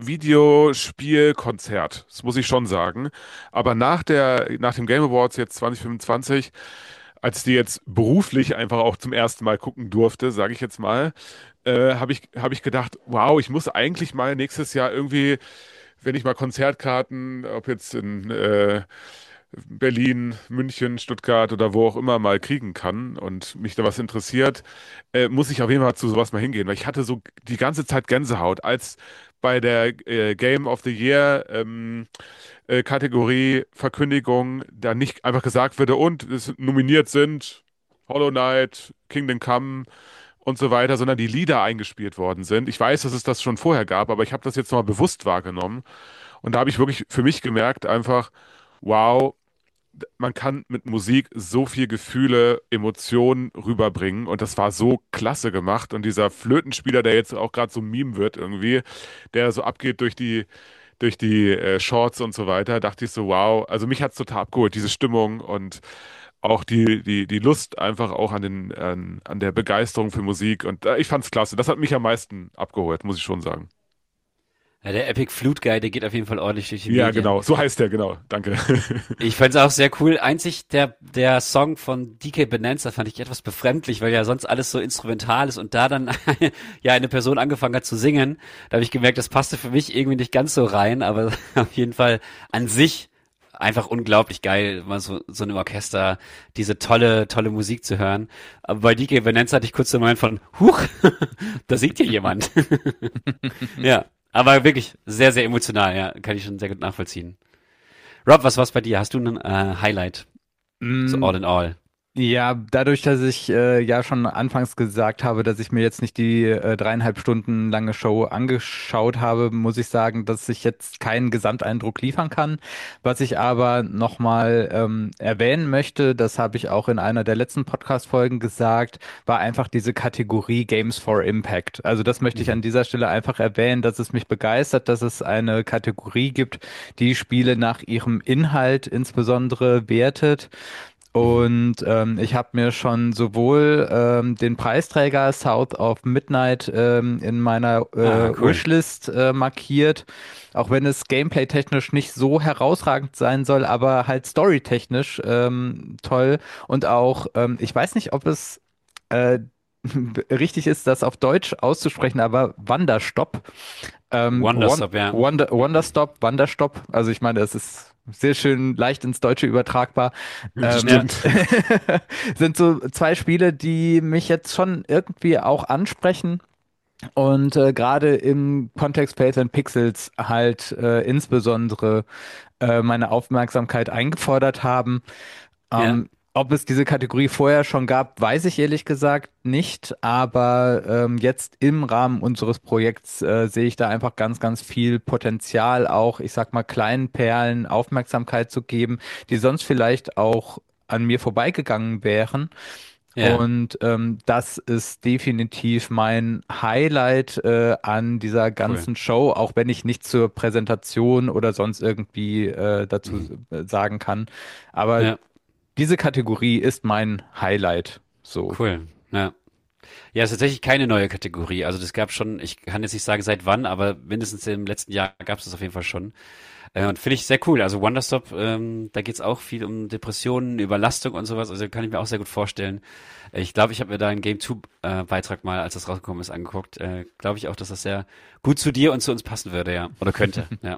Videospielkonzert, das muss ich schon sagen. Aber nach der, nach dem Game Awards jetzt zwanzig fünfundzwanzig, als ich die jetzt beruflich einfach auch zum ersten Mal gucken durfte, sage ich jetzt mal, äh, habe ich, habe ich gedacht, wow, ich muss eigentlich mal nächstes Jahr irgendwie, wenn ich mal Konzertkarten, ob jetzt in äh, Berlin, München, Stuttgart oder wo auch immer mal kriegen kann und mich da was interessiert, äh, muss ich auf jeden Fall zu sowas mal hingehen, weil ich hatte so die ganze Zeit Gänsehaut, als bei der äh, Game of the Year ähm, äh, Kategorie Verkündigung da nicht einfach gesagt würde, und es nominiert sind Hollow Knight, Kingdom Come und so weiter, sondern die Lieder eingespielt worden sind. Ich weiß, dass es das schon vorher gab, aber ich habe das jetzt mal bewusst wahrgenommen und da habe ich wirklich für mich gemerkt, einfach, wow, man kann mit Musik so viel Gefühle, Emotionen rüberbringen und das war so klasse gemacht und dieser Flötenspieler, der jetzt auch gerade so ein Meme wird irgendwie, der so abgeht durch die durch die äh, Shorts und so weiter, dachte ich so, wow, also mich hat's total abgeholt, diese Stimmung und auch die die die Lust einfach auch an den an, an der Begeisterung für Musik und äh, ich fand's klasse. Das hat mich am meisten abgeholt, muss ich schon sagen. Ja, der Epic Flute Guy, der geht auf jeden Fall ordentlich durch die Ja, Medien. genau, so heißt der, genau. Danke. Ich fand's auch sehr cool. Einzig der, der Song von D K Bonanza fand ich etwas befremdlich, weil ja sonst alles so instrumental ist und da dann ja eine Person angefangen hat zu singen. Da habe ich gemerkt, das passte für mich irgendwie nicht ganz so rein, aber auf jeden Fall an sich einfach unglaublich geil, mal so, so einem Orchester diese tolle, tolle Musik zu hören. Aber bei D K Bonanza hatte ich kurz den Moment von, huch, da singt hier jemand. Ja. Aber wirklich sehr, sehr emotional, ja, kann ich schon sehr gut nachvollziehen. Rob, was war's bei dir? Hast du ein äh, Highlight? So Mm, all in all. Ja, dadurch, dass ich äh, ja schon anfangs gesagt habe, dass ich mir jetzt nicht die äh, dreieinhalb Stunden lange Show angeschaut habe, muss ich sagen, dass ich jetzt keinen Gesamteindruck liefern kann. Was ich aber nochmal ähm, erwähnen möchte, das habe ich auch in einer der letzten Podcast-Folgen gesagt, war einfach diese Kategorie Games for Impact. Also das möchte ich an Mhm. dieser Stelle einfach erwähnen, dass es mich begeistert, dass es eine Kategorie gibt, die Spiele nach ihrem Inhalt insbesondere wertet. Mhm. Und ähm, ich habe mir schon sowohl ähm, den Preisträger South of Midnight ähm, in meiner Ah, äh, cool. Wishlist äh, markiert, auch wenn es gameplay-technisch nicht so herausragend sein soll, aber halt storytechnisch ähm, toll. Und auch, ähm, ich weiß nicht, ob es äh, richtig ist, das auf Deutsch auszusprechen, aber Wanderstopp. Ähm, Won Wonderstop, ja. Wonder Wanderstop, Wanderstopp. Also ich meine, es ist sehr schön leicht ins Deutsche übertragbar. Ähm, Ja. Stimmt. sind so zwei Spiele, die mich jetzt schon irgendwie auch ansprechen und äh, gerade im Kontext Pixels and Pixels halt äh, insbesondere äh, meine Aufmerksamkeit eingefordert haben. Ja. Ähm, Ob es diese Kategorie vorher schon gab, weiß ich ehrlich gesagt nicht, aber ähm, jetzt im Rahmen unseres Projekts äh, sehe ich da einfach ganz, ganz viel Potenzial, auch, ich sag mal, kleinen Perlen Aufmerksamkeit zu geben, die sonst vielleicht auch an mir vorbeigegangen wären. Ja, Und ähm, das ist definitiv mein Highlight äh, an dieser cool. ganzen Show, auch wenn ich nichts zur Präsentation oder sonst irgendwie äh, dazu Mhm. äh, sagen kann. Aber Ja, diese Kategorie ist mein Highlight. So. cool. Ja. Ja, ist tatsächlich keine neue Kategorie. Also das gab schon, ich kann jetzt nicht sagen seit wann, aber mindestens im letzten Jahr gab es das auf jeden Fall schon. Äh, und finde ich sehr cool. Also Wonderstop, ähm, da geht's auch viel um Depressionen, Überlastung und sowas. Also kann ich mir auch sehr gut vorstellen. Äh, Ich glaube, ich habe mir da einen Game zwei äh, Beitrag mal, als das rausgekommen ist, angeguckt. Äh, glaube ich auch, dass das sehr gut zu dir und zu uns passen würde, ja. Oder könnte, ja.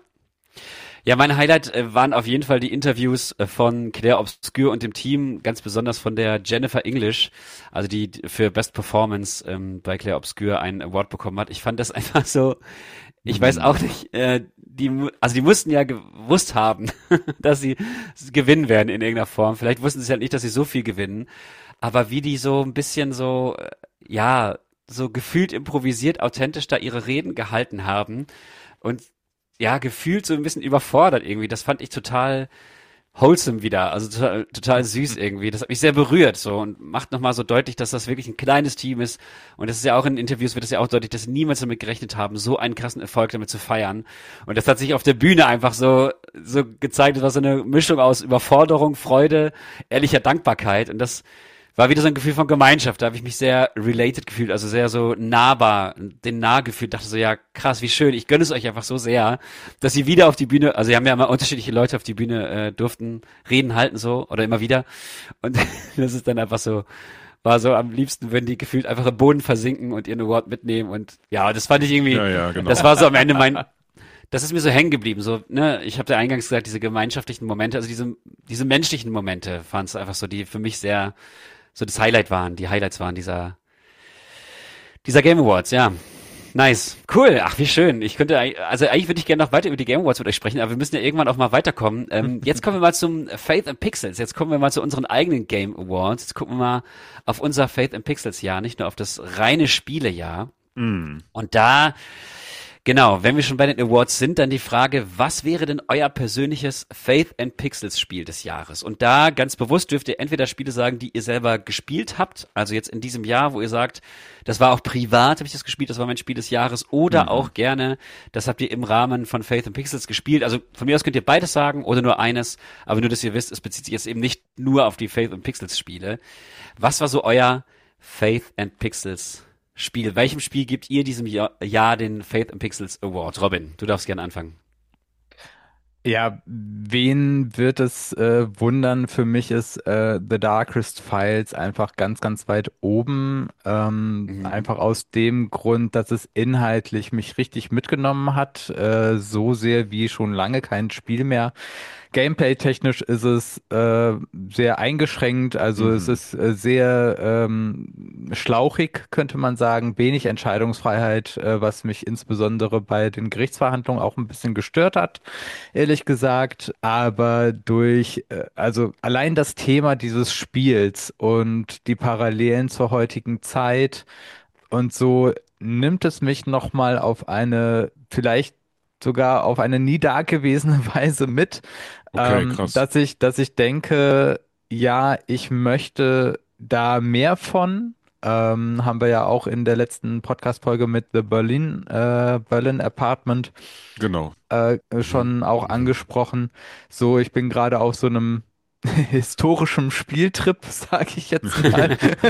Ja, mein Highlight äh, waren auf jeden Fall die Interviews äh, von Claire Obscur und dem Team, ganz besonders von der Jennifer English, also die d- für Best Performance ähm, bei Claire Obscur einen Award bekommen hat. Ich fand das einfach so, ich weiß auch Mhm. nicht, äh, die, mu- also die mussten ja gewusst haben, dass sie s- gewinnen werden in irgendeiner Form. Vielleicht wussten sie halt nicht, dass sie so viel gewinnen, aber wie die so ein bisschen so, äh, ja, so gefühlt improvisiert, authentisch da ihre Reden gehalten haben und ja, gefühlt so ein bisschen überfordert irgendwie. Das fand ich total wholesome wieder, also total, total süß irgendwie. Das hat mich sehr berührt so und macht nochmal so deutlich, dass das wirklich ein kleines Team ist. Und das ist ja auch in Interviews wird das ja auch deutlich, dass sie niemals damit gerechnet haben, so einen krassen Erfolg damit zu feiern. Und das hat sich auf der Bühne einfach so, so gezeigt, das war so eine Mischung aus Überforderung, Freude, ehrlicher Dankbarkeit. Und das war wieder so ein Gefühl von Gemeinschaft. Da habe ich mich sehr related gefühlt, also sehr so nahbar, den nah gefühlt. Dachte so, ja, krass, wie schön. Ich gönne es euch einfach so sehr, dass sie wieder auf die Bühne, also sie haben ja immer unterschiedliche Leute auf die Bühne äh, durften reden halten so oder immer wieder. Und das ist dann einfach so, war so am liebsten, wenn die gefühlt einfach im Boden versinken und ihren Award mitnehmen. Und ja, das fand ich irgendwie, Ja, ja, das genau. war so am Ende mein, das ist mir so hängen geblieben. So, ne, ich habe ja eingangs gesagt, diese gemeinschaftlichen Momente, also diese, diese menschlichen Momente, fand es einfach so, die für mich sehr so das Highlight waren, die Highlights waren dieser, dieser Game Awards, ja. Nice. Cool. Ach, wie schön. Ich könnte, eig- also eigentlich würde ich gerne noch weiter über die Game Awards mit euch sprechen, aber wir müssen ja irgendwann auch mal weiterkommen. Ähm, jetzt kommen wir mal zum Faith and Pixels. Jetzt kommen wir mal zu unseren eigenen Game Awards. Jetzt gucken wir mal auf unser Faith and Pixels Jahr, nicht nur auf das reine Spielejahr. Mhm. Und da genau, wenn wir schon bei den Awards sind, dann die Frage, was wäre denn euer persönliches Faith and Pixels Spiel des Jahres? Und da ganz bewusst dürft ihr entweder Spiele sagen, die ihr selber gespielt habt, also jetzt in diesem Jahr, wo ihr sagt, das war auch privat, habe ich das gespielt, das war mein Spiel des Jahres, oder Mhm. auch gerne, das habt ihr im Rahmen von Faith and Pixels gespielt. Also von mir aus könnt ihr beides sagen oder nur eines, aber nur, dass ihr wisst, es bezieht sich jetzt eben nicht nur auf die Faith and Pixels Spiele. Was war so euer Faith and Pixels Spiel? Welchem Spiel gibt ihr diesem Jahr, Jahr den Faith and Pixels Award? Robin, du darfst gerne anfangen. Ja, wen wird es äh, wundern? Für mich ist äh, The Darkest Files einfach ganz, ganz weit oben. Ähm, Mhm. einfach aus dem Grund, dass es inhaltlich mich richtig mitgenommen hat. Äh, so sehr wie schon lange kein Spiel mehr. Gameplay-technisch ist es äh, sehr eingeschränkt, also es Mhm. ist äh, sehr ähm, schlauchig, könnte man sagen, wenig Entscheidungsfreiheit, äh, was mich insbesondere bei den Gerichtsverhandlungen auch ein bisschen gestört hat, ehrlich gesagt. Aber durch, äh, also allein das Thema dieses Spiels und die Parallelen zur heutigen Zeit und so nimmt es mich nochmal auf eine vielleicht sogar auf eine nie dagewesene Weise mit, Okay, ähm, krass. dass ich, dass ich denke, ja, ich möchte da mehr von. Ähm, haben wir ja auch in der letzten Podcast-Folge mit The Berlin, äh, Berlin Apartment Genau. äh, Mhm. schon auch Mhm. angesprochen. So, ich bin gerade auf so einem historischem Spieltrip, sage ich jetzt mal.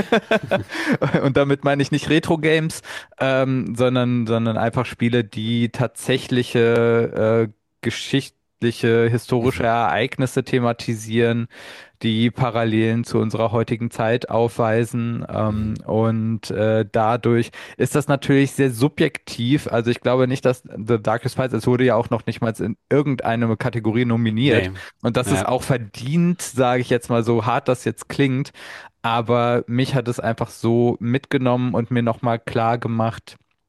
Und damit meine ich nicht Retro-Games, ähm, sondern, sondern einfach Spiele, die tatsächliche äh, geschichtliche, historische Mhm. Ereignisse thematisieren, die Parallelen zu unserer heutigen Zeit aufweisen. Ähm, Mhm. und äh, dadurch ist das natürlich sehr subjektiv. Also ich glaube nicht, dass The Darkest Files, es wurde ja auch noch nicht mal in irgendeine Kategorie nominiert. Nee. Und das ist Ja. auch verdient, sage ich jetzt mal, so hart das jetzt klingt. Aber mich hat es einfach so mitgenommen und mir nochmal klar gemacht,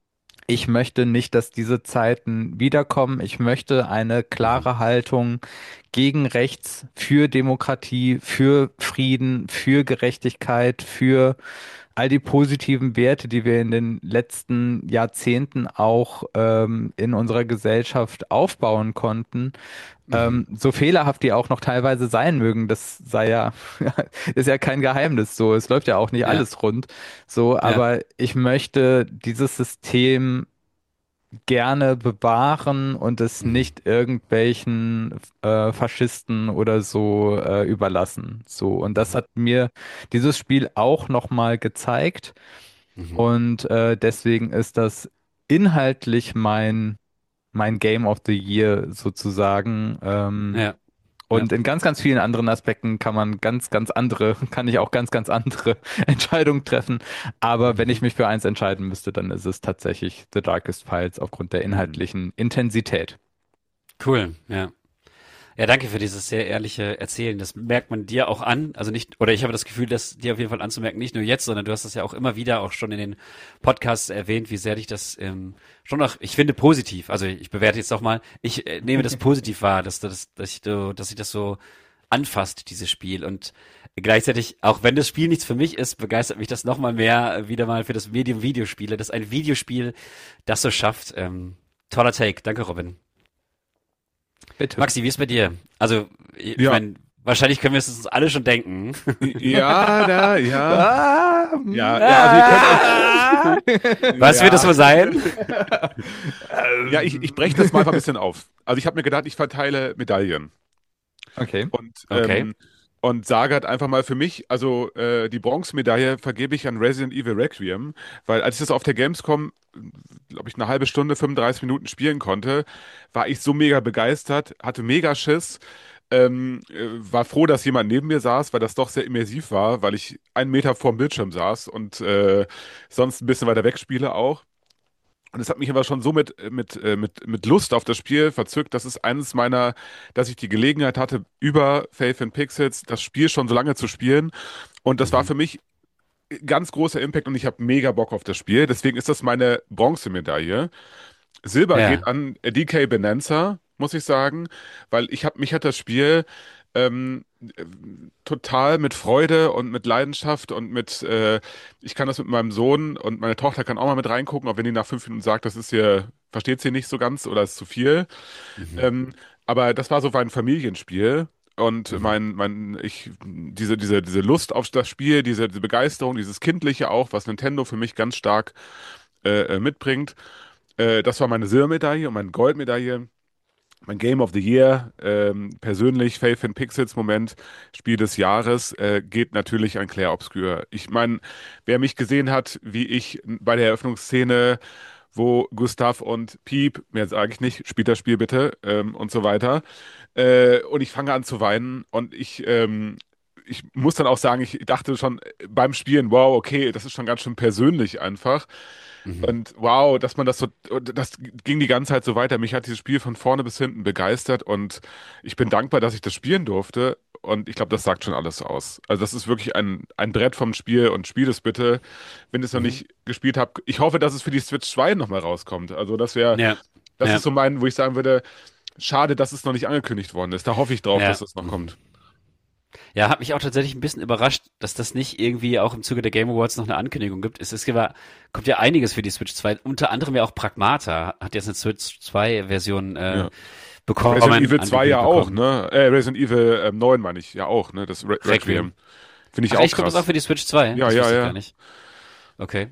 Ich möchte nicht, dass diese Zeiten wiederkommen. Ich möchte eine Mhm. klare Haltung gegen rechts, für Demokratie, für Frieden, für Gerechtigkeit, für all die positiven Werte, die wir in den letzten Jahrzehnten auch ähm, in unserer Gesellschaft aufbauen konnten. Mhm. Ähm, so fehlerhaft die auch noch teilweise sein mögen, das sei ja, ist ja kein Geheimnis so. Es läuft ja auch nicht Ja, alles rund. So, ja. aber ich möchte dieses System gerne bewahren und es Mhm. nicht irgendwelchen äh, Faschisten oder so äh, überlassen. So, und das Mhm. hat mir dieses Spiel auch nochmal gezeigt. Mhm. Und äh, deswegen ist das inhaltlich mein, mein Game of the Year sozusagen. Ähm, Ja, ja. und in ganz, ganz vielen anderen Aspekten kann man ganz, ganz andere, kann ich auch ganz, ganz andere Entscheidungen treffen. Aber wenn ich Mhm. mich für eins entscheiden müsste, dann ist es tatsächlich The Darkest Files aufgrund der Mhm. inhaltlichen Intensität. Cool, ja. Ja, danke für dieses sehr ehrliche Erzählen. Das merkt man dir auch an. Also nicht, oder ich habe das Gefühl, das dir auf jeden Fall anzumerken, nicht nur jetzt, sondern du hast das ja auch immer wieder auch schon in den Podcasts erwähnt, wie sehr dich das ähm, schon noch, ich finde, positiv. Also ich bewerte jetzt doch mal, ich äh, nehme das positiv wahr, dass du das, dass ich, so- dass ich das so anfasst, dieses Spiel. Und gleichzeitig, auch wenn das Spiel nichts für mich ist, begeistert mich das nochmal mehr äh, wieder mal für das Medium Videospiele, dass ein Videospiel das so schafft. Ähm, toller Take. Danke, Robin. Bitte. Maxi, wie ist bei dir? Also, ich Ja, meine, wahrscheinlich können wir es uns alle schon denken. ja, da, ja, Ah, ja, mm, ja, also ihr könnt euch, ah. Was wird das ja, wohl sein? ja, ich, ich breche das mal einfach ein bisschen auf. Also ich habe mir gedacht, ich verteile Medaillen. Okay. Und, Okay. ähm, und sage halt einfach mal für mich, also äh, die Bronzemedaille vergebe ich an Resident Evil Requiem, weil als ich das auf der Gamescom, glaube ich, eine halbe Stunde, fünfunddreißig Minuten spielen konnte, war ich so mega begeistert, hatte mega Schiss, ähm, äh, war froh, dass jemand neben mir saß, weil das doch sehr immersiv war, weil ich einen Meter vorm Bildschirm saß und äh, sonst ein bisschen weiter weg spiele auch. Und es hat mich aber schon so mit, mit, äh, mit, mit Lust auf das Spiel verzückt. Das ist eines meiner, dass ich die Gelegenheit hatte, über Faith in Pixels das Spiel schon so lange zu spielen. Und das war Mhm. für mich ganz großer Impact und ich habe mega Bock auf das Spiel. Deswegen ist das meine Bronzemedaille. Silber geht Ja. an D K Bonanza, muss ich sagen, weil ich habe mich hat das Spiel ähm, äh, total mit Freude und mit Leidenschaft und mit, äh, ich kann das mit meinem Sohn und meine Tochter kann auch mal mit reingucken, auch wenn die nach fünf Minuten sagt, das ist hier, versteht sie nicht so ganz oder ist zu viel. Mhm. Ähm, aber das war so ein Familienspiel. Und Mhm. mein, mein, ich, diese, diese, diese Lust auf das Spiel, diese, diese Begeisterung, dieses Kindliche auch, was Nintendo für mich ganz stark äh, äh, mitbringt, äh, das war meine Silbermedaille und meine Goldmedaille. Mein Game of the Year, ähm, persönlich Faith in Pixels Moment, Spiel des Jahres, äh, geht natürlich an Claire Obscur. Ich meine, wer mich gesehen hat, wie ich bei der Eröffnungsszene, wo Gustav und Piep, mehr sage ich nicht, spielt das Spiel bitte, ähm, und so weiter. Äh, und ich fange an zu weinen und ich, ähm, ich muss dann auch sagen, ich dachte schon beim Spielen, wow, okay, das ist schon ganz schön persönlich einfach. Mhm. Und wow, dass man das so, das ging die ganze Zeit so weiter. Mich hat dieses Spiel von vorne bis hinten begeistert und ich bin dankbar, dass ich das spielen durfte. Und ich glaube, das sagt schon alles aus. Also das ist wirklich ein, ein Brett vom Spiel und spiel es bitte, wenn ihr es noch Mhm. nicht gespielt habt. Ich hoffe, dass es für die Switch zwei nochmal rauskommt. Also das wäre, Ja. das ist Ja. so mein, wo ich sagen würde, schade, dass es noch nicht angekündigt worden ist. Da hoffe ich drauf, dass Ja. das noch Mhm. kommt. Ja, hat mich auch tatsächlich ein bisschen überrascht, dass das nicht irgendwie auch im Zuge der Game Awards noch eine Ankündigung gibt. Es ist ja, kommt ja einiges für die Switch zwei, unter anderem ja auch Pragmata hat jetzt eine Switch zwei Version äh, Ja. Resident bekommen, Evil zwei angekündigt ja auch, bekommen. ne? Äh, Resident Evil ähm, neun meine ich, ja auch, ne? Das Re Requiem. Requiem. Finde ich Ach auch echt, kommt das auch krass. für die Switch zwei? Ja, Das ja, wusste ich gar ja. nicht. Okay.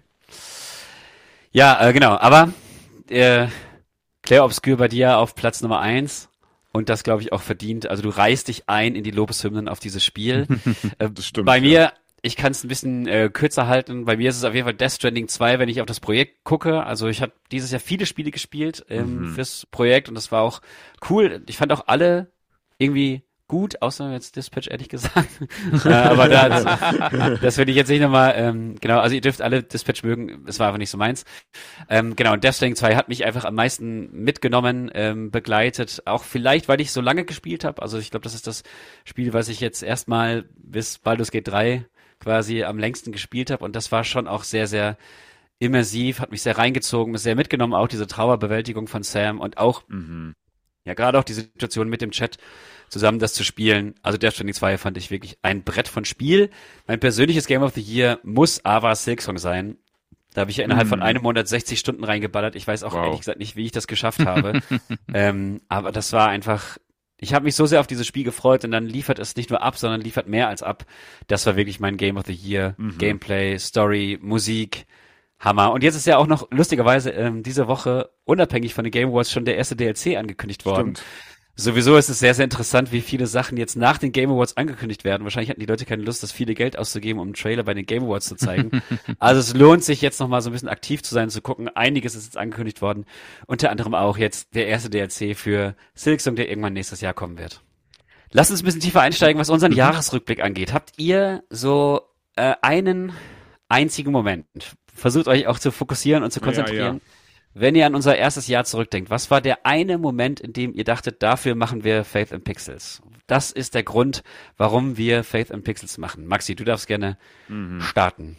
Ja, äh, genau, aber äh, Claire Obscur bei dir auf Platz Nummer eins und das glaube ich auch verdient. Also du reißt dich ein in die Lobeshymnen auf dieses Spiel. Äh, Das bei stimmt, ja. mir, ich kann es ein bisschen äh, kürzer halten. Bei mir ist es auf jeden Fall Death Stranding zwei, wenn ich auf das Projekt gucke. Also ich habe dieses Jahr viele Spiele gespielt ähm, Mhm. fürs Projekt und das war auch cool. Ich fand auch alle irgendwie gut, außer jetzt Dispatch, ehrlich gesagt. äh, aber da, das, das will ich jetzt nicht nochmal, ähm, genau, also ihr dürft alle Dispatch mögen, es war einfach nicht so meins. Ähm, genau, und Death Stranding zwei hat mich einfach am meisten mitgenommen, ähm, begleitet, auch vielleicht, weil ich so lange gespielt habe. Also ich glaube, das ist das Spiel, was ich jetzt erstmal bis Baldur's Gate drei quasi am längsten gespielt habe und das war schon auch sehr, sehr immersiv, hat mich sehr reingezogen, ist sehr mitgenommen, auch diese Trauerbewältigung von Sam und auch, Mhm. ja, gerade auch die Situation mit dem Chat zusammen das zu spielen. Also Death Stranding zwei fand ich wirklich ein Brett von Spiel. Mein persönliches Game of the Year muss Ava Silksong sein. Da habe ich ja innerhalb von Mhm. einem Monat sechzig Stunden reingeballert. Ich weiß auch Wow. ehrlich gesagt nicht, wie ich das geschafft habe. ähm, aber das war einfach, ich habe mich so sehr auf dieses Spiel gefreut und dann liefert es nicht nur ab, sondern liefert mehr als ab. Das war wirklich mein Game of the Year. Mhm. Gameplay, Story, Musik, Hammer. Und jetzt ist ja auch noch lustigerweise ähm, diese Woche unabhängig von den Game Awards schon der erste D L C angekündigt worden. Stimmt. Sowieso ist es sehr, sehr interessant, wie viele Sachen jetzt nach den Game Awards angekündigt werden. Wahrscheinlich hatten die Leute keine Lust, das viele Geld auszugeben, um einen Trailer bei den Game Awards zu zeigen. Also es lohnt sich jetzt nochmal so ein bisschen aktiv zu sein, zu gucken. Einiges ist jetzt angekündigt worden. Unter anderem auch jetzt der erste D L C für Silksong, der irgendwann nächstes Jahr kommen wird. Lasst uns ein bisschen tiefer einsteigen, was unseren Mhm. Jahresrückblick angeht. Habt ihr so äh, einen einzigen Moment, versucht euch auch zu fokussieren und zu Ja, konzentrieren, ja. wenn ihr an unser erstes Jahr zurückdenkt, was war der eine Moment, in dem ihr dachtet, dafür machen wir Faith and Pixels? Das ist der Grund, warum wir Faith and Pixels machen. Maxi, du darfst gerne Mhm. starten.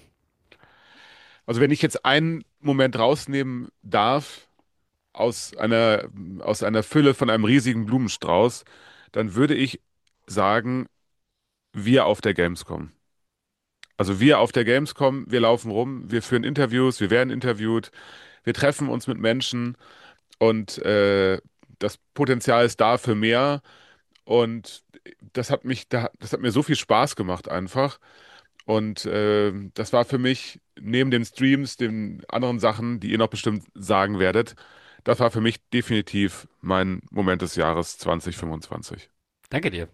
Also wenn ich jetzt einen Moment rausnehmen darf aus einer, aus einer Fülle von einem riesigen Blumenstrauß, dann würde ich sagen, wir auf der Gamescom. Also wir auf der Gamescom, wir laufen rum, wir führen Interviews, wir werden interviewt, wir treffen uns mit Menschen und äh, das Potenzial ist da für mehr. Und das hat mich, da- das hat mir so viel Spaß gemacht einfach. Und äh, das war für mich, neben den Streams, den anderen Sachen, die ihr noch bestimmt sagen werdet, das war für mich definitiv mein Moment des Jahres zwanzig fünfundzwanzig. Danke dir.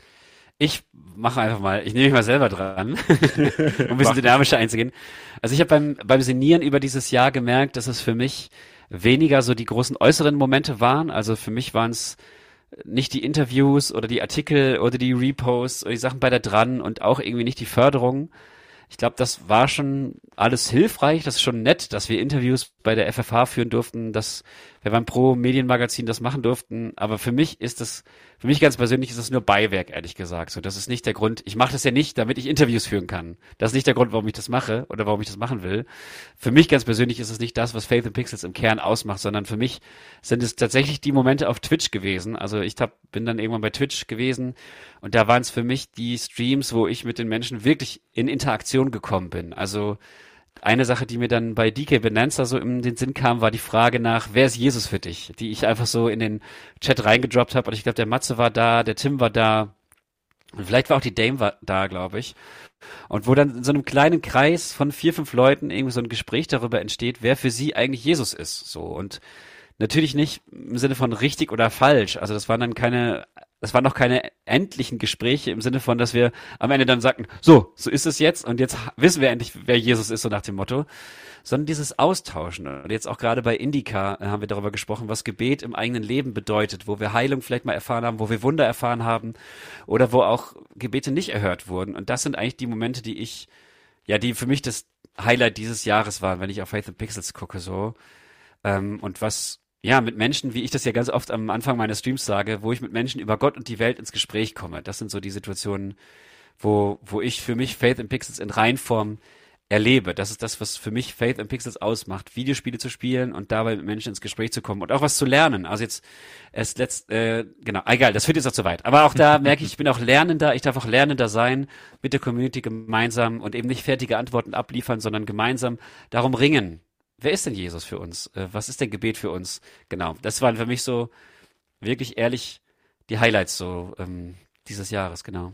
Ich mache einfach mal, ich nehme mich mal selber dran, um ein bisschen Mach. dynamischer einzugehen. Also ich habe beim, beim Sinnieren über dieses Jahr gemerkt, dass es für mich weniger so die großen äußeren Momente waren. Also für mich waren es nicht die Interviews oder die Artikel oder die Reposts oder die Sachen bei der dran und auch irgendwie nicht die Förderung. Ich glaube, das war schon alles hilfreich. Das ist schon nett, dass wir Interviews bei der F F H führen durften, dass wir beim Pro Medienmagazin das machen durften. Aber für mich ist das, für mich ganz persönlich ist das nur Beiwerk, ehrlich gesagt. So, das ist nicht der Grund. Ich mache das ja nicht, damit ich Interviews führen kann. Das ist nicht der Grund, warum ich das mache oder warum ich das machen will. Für mich ganz persönlich ist es nicht das, was Faith and Pixels im Kern ausmacht, sondern für mich sind es tatsächlich die Momente auf Twitch gewesen. Also ich hab, bin dann irgendwann bei Twitch gewesen und da waren es für mich die Streams, wo ich mit den Menschen wirklich in Interaktion gekommen bin. Also eine Sache, die mir dann bei D K Bonanza so in den Sinn kam, war die Frage nach, wer ist Jesus für dich? Die ich einfach so in den Chat reingedroppt habe. Und ich glaube, der Matze war da, der Tim war da und vielleicht war auch die Dame war da, glaube ich. Und wo dann in so einem kleinen Kreis von vier, fünf Leuten irgendwie so ein Gespräch darüber entsteht, wer für sie eigentlich Jesus ist. So und natürlich nicht im Sinne von richtig oder falsch. Also das waren dann keine, das waren noch keine endlichen Gespräche im Sinne von, dass wir am Ende dann sagten, so, so ist es jetzt und jetzt wissen wir endlich, wer Jesus ist, so nach dem Motto. Sondern dieses Austauschen. Und jetzt auch gerade bei Indica äh, haben wir darüber gesprochen, was Gebet im eigenen Leben bedeutet, wo wir Heilung vielleicht mal erfahren haben, wo wir Wunder erfahren haben oder wo auch Gebete nicht erhört wurden. Und das sind eigentlich die Momente, die ich, ja, die für mich das Highlight dieses Jahres waren, wenn ich auf Faith and Pixels gucke, so. Ähm, und was, ja, mit Menschen, wie ich das ja ganz oft am Anfang meiner Streams sage, wo ich mit Menschen über Gott und die Welt ins Gespräch komme. Das sind so die Situationen, wo, wo ich für mich Faith and Pixels in Reinform erlebe. Das ist das, was für mich Faith and Pixels ausmacht, Videospiele zu spielen und dabei mit Menschen ins Gespräch zu kommen und auch was zu lernen. Also jetzt erst letzt, äh, genau, egal, das führt jetzt auch zu weit. Aber auch da merke ich, ich bin auch Lernender, ich darf auch Lernender sein, mit der Community gemeinsam und eben nicht fertige Antworten abliefern, sondern gemeinsam darum ringen. Wer ist denn Jesus für uns? Äh, was ist denn Gebet für uns? Genau, das waren für mich so wirklich ehrlich die Highlights so ähm, dieses Jahres, genau.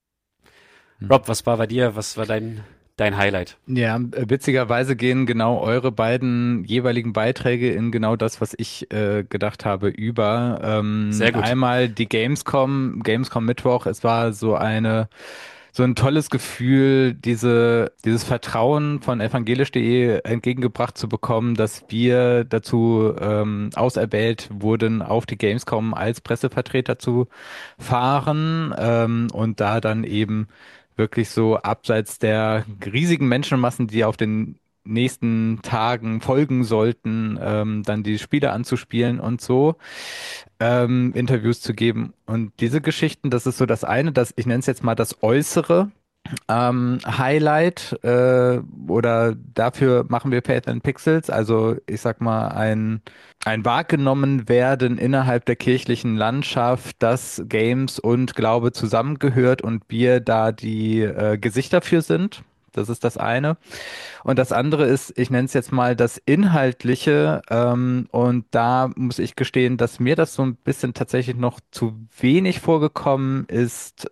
Rob, was war bei dir? Was war dein dein Highlight? Ja, äh, witzigerweise gehen genau eure beiden jeweiligen Beiträge in genau das, was ich äh, gedacht habe, über. Ähm, Sehr gut. Einmal die Gamescom, Gamescom Mittwoch. Es war so eine, so ein tolles Gefühl, diese, dieses Vertrauen von evangelisch punkt de entgegengebracht zu bekommen, dass wir dazu ähm, auserwählt wurden, auf die Gamescom als Pressevertreter zu fahren ähm, und da dann eben wirklich so abseits der riesigen Menschenmassen, die auf den nächsten Tagen folgen sollten, ähm, dann die Spiele anzuspielen und so ähm, Interviews zu geben. Und diese Geschichten, das ist so das eine, das ich nenne es jetzt mal das Äußere, Ähm, Highlight äh, oder dafür machen wir Path and Pixels, also ich sag mal ein, ein wahrgenommen werden innerhalb der kirchlichen Landschaft, dass Games und Glaube zusammengehört und wir da die äh, Gesichter für sind. Das ist das eine. Und das andere ist, ich nenne es jetzt mal das Inhaltliche. Ähm, und da muss ich gestehen, dass mir das so ein bisschen tatsächlich noch zu wenig vorgekommen ist,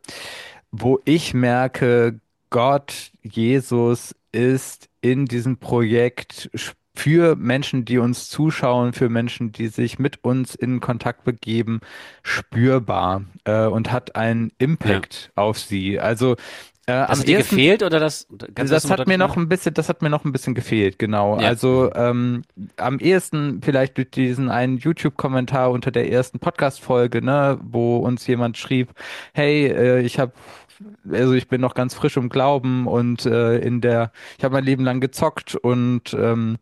wo ich merke, Gott, Jesus ist in diesem Projekt für Menschen, die uns zuschauen, für Menschen, die sich mit uns in Kontakt begeben, spürbar äh, und hat einen Ja. Impact auf sie. Also äh, Das am hat dir ersten gefehlt oder das, kannst du das das nochmal hat mir deutlich noch machen? ein bisschen, das hat mir noch ein bisschen gefehlt, genau. Ja. Also ähm, am ehesten vielleicht durch diesen einen YouTube-Kommentar unter der ersten Podcast-Folge, ne, wo uns jemand schrieb, hey, äh, ich habe, also ich bin noch ganz frisch im Glauben und äh, in der, ich habe mein Leben lang gezockt und ähm,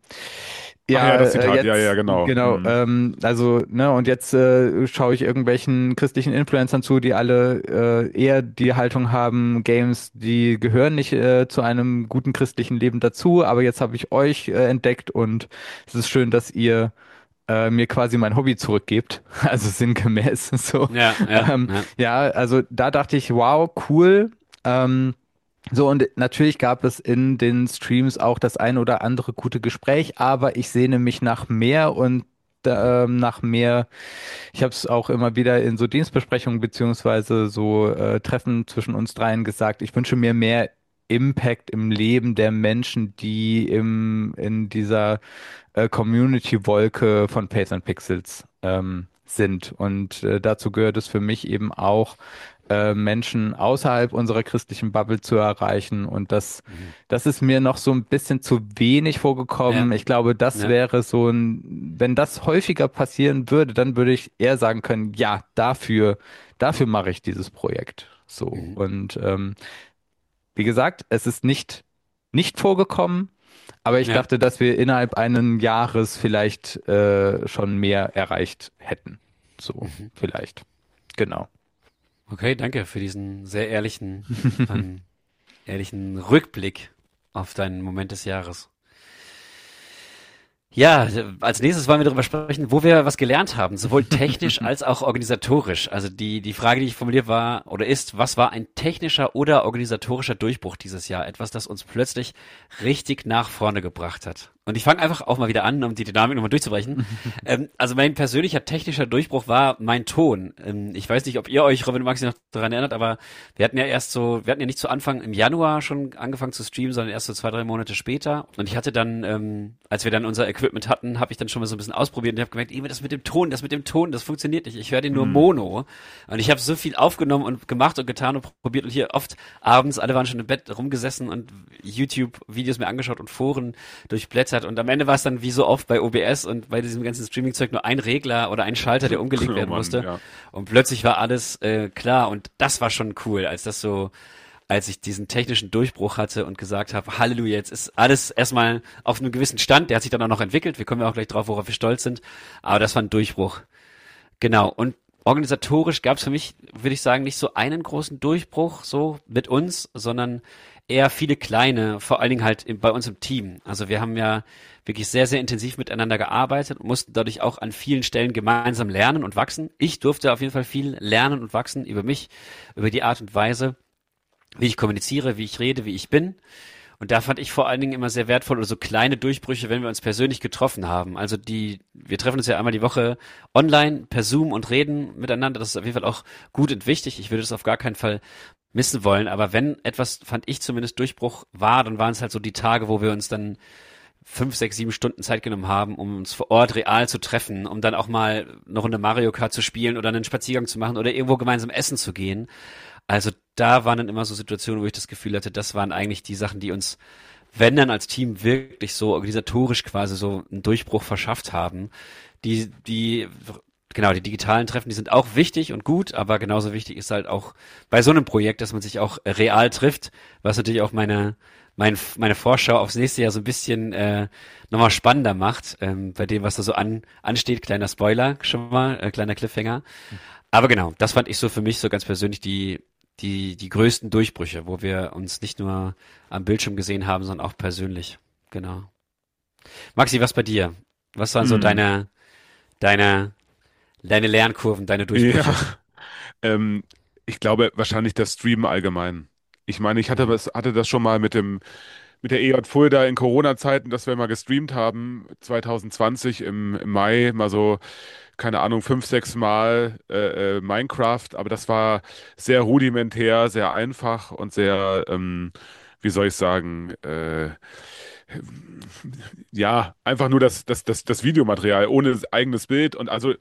Ach ja, ja, das äh, Zitat, ja, ja, jetzt, genau. genau, Hm. ähm, also, ne, und jetzt äh, schaue ich irgendwelchen christlichen Influencern zu, die alle äh, eher die Haltung haben, Games, die gehören nicht äh, zu einem guten christlichen Leben dazu, aber jetzt habe ich euch äh, entdeckt und es ist schön, dass ihr äh, mir quasi mein Hobby zurückgebt, also sinngemäß so. Ja, ja, Ähm, ja. ja, also da dachte ich, wow, cool. Ähm, so, und natürlich gab es in den Streams auch das ein oder andere gute Gespräch, aber ich sehne mich nach mehr und ähm, nach mehr. Ich habe es auch immer wieder in so Dienstbesprechungen beziehungsweise so äh, Treffen zwischen uns dreien gesagt. Ich wünsche mir mehr Impact im Leben der Menschen, die im in dieser äh, Community-Wolke von Pace and Pixels ähm, sind. Und äh, dazu gehört es für mich eben auch, äh, Menschen außerhalb unserer christlichen Bubble zu erreichen. Und das, Mhm. das ist mir noch so ein bisschen zu wenig Ja, vorgekommen. Ich glaube, das ja. wäre so ein, wenn das häufiger passieren würde, dann würde ich eher sagen können, ja, dafür, dafür mache ich dieses Projekt. So. Mhm. Und ähm, wie gesagt, es ist nicht, nicht vorgekommen. Aber ich Ja. dachte, dass wir innerhalb eines Jahres vielleicht äh, schon mehr erreicht hätten. So, Mhm. vielleicht. Genau. Okay, danke für diesen sehr ehrlichen, ähm, ehrlichen Rückblick auf deinen Moment des Jahres. Ja, als nächstes wollen wir darüber sprechen, wo wir was gelernt haben, sowohl technisch als auch organisatorisch. Also die, die Frage, die ich formuliert war oder ist, was war ein technischer oder organisatorischer Durchbruch dieses Jahr? Etwas, das uns plötzlich richtig nach vorne gebracht hat. Und ich fange einfach auch mal wieder an, um die Dynamik nochmal durchzubrechen. ähm, also mein persönlicher technischer Durchbruch war mein Ton. Ähm, ich weiß nicht, ob ihr euch, Robin und Maxi, noch daran erinnert, aber wir hatten ja erst so, wir hatten ja nicht zu Anfang im Januar schon angefangen zu streamen, sondern erst so zwei, drei Monate später. Und ich hatte dann, ähm, als wir dann unser Equipment hatten, habe ich dann schon mal so ein bisschen ausprobiert und ich habe gemerkt, ey, das mit dem Ton, das mit dem Ton, das funktioniert nicht. Ich höre den nur Hm. Mono. Und ich habe so viel aufgenommen und gemacht und getan und probiert und hier oft abends, alle waren schon im Bett rumgesessen und YouTube-Videos mir angeschaut und Foren durchblättert. Und am Ende war es dann wie so oft bei O B S und bei diesem ganzen Streaming-Zeug nur ein Regler oder ein Schalter, der umgelegt Oh werden Mann, musste. ja. Und plötzlich war alles äh, klar und das war schon cool, als das so, als ich diesen technischen Durchbruch hatte und gesagt habe, Halleluja, jetzt ist alles erstmal auf einem gewissen Stand, der hat sich dann auch noch entwickelt, wir kommen ja auch gleich drauf, worauf wir stolz sind, aber das war ein Durchbruch. Genau, und organisatorisch gab es für mich, würde ich sagen, nicht so einen großen Durchbruch so mit uns, sondern eher viele kleine, vor allen Dingen halt im, bei uns im Team. Also wir haben ja wirklich sehr, sehr intensiv miteinander gearbeitet und mussten dadurch auch an vielen Stellen gemeinsam lernen und wachsen. Ich durfte auf jeden Fall viel lernen und wachsen über mich, über die Art und Weise, wie ich kommuniziere, wie ich rede, wie ich bin. Und da fand ich vor allen Dingen immer sehr wertvoll oder so kleine Durchbrüche, wenn wir uns persönlich getroffen haben. Also die, wir treffen uns ja einmal die Woche online per Zoom und reden miteinander. Das ist auf jeden Fall auch gut und wichtig. Ich würde das auf gar keinen Fall missen wollen. Aber wenn etwas, fand ich zumindest, Durchbruch war, dann waren es halt so die Tage, wo wir uns dann fünf, sechs, sieben Stunden Zeit genommen haben, um uns vor Ort real zu treffen, um dann auch mal eine Runde Mario Kart zu spielen oder einen Spaziergang zu machen oder irgendwo gemeinsam essen zu gehen. Also da waren dann immer so Situationen, wo ich das Gefühl hatte, das waren eigentlich die Sachen, die uns, wenn dann als Team wirklich so organisatorisch quasi so einen Durchbruch verschafft haben. Die, die, genau, die digitalen Treffen, die sind auch wichtig und gut, aber genauso wichtig ist halt auch bei so einem Projekt, dass man sich auch real trifft, was natürlich auch meine, mein, meine Vorschau aufs nächste Jahr so ein bisschen äh, nochmal spannender macht, ähm, bei dem, was da so an, ansteht. Kleiner Spoiler schon mal, äh, kleiner Cliffhanger. Aber genau, das fand ich so für mich so ganz persönlich die die, die größten Durchbrüche, wo wir uns nicht nur am Bildschirm gesehen haben, sondern auch persönlich. Genau. Maxi, was bei dir? Was waren so Hm. deine, deine, deine Lernkurven, deine Durchbrüche? Ja, ähm, ich glaube wahrscheinlich das Streamen allgemein. Ich meine, ich hatte, Mhm. was, hatte das schon mal mit dem mit der E J Fulda in Corona-Zeiten, dass wir mal gestreamt haben, zwanzig zwanzig im, im Mai, mal so, keine Ahnung, fünf, sechs Mal äh, äh, Minecraft, aber das war sehr rudimentär, sehr einfach und sehr, ähm, wie soll ich sagen, äh, ja, einfach nur das, das, das, das Videomaterial ohne eigenes Bild und also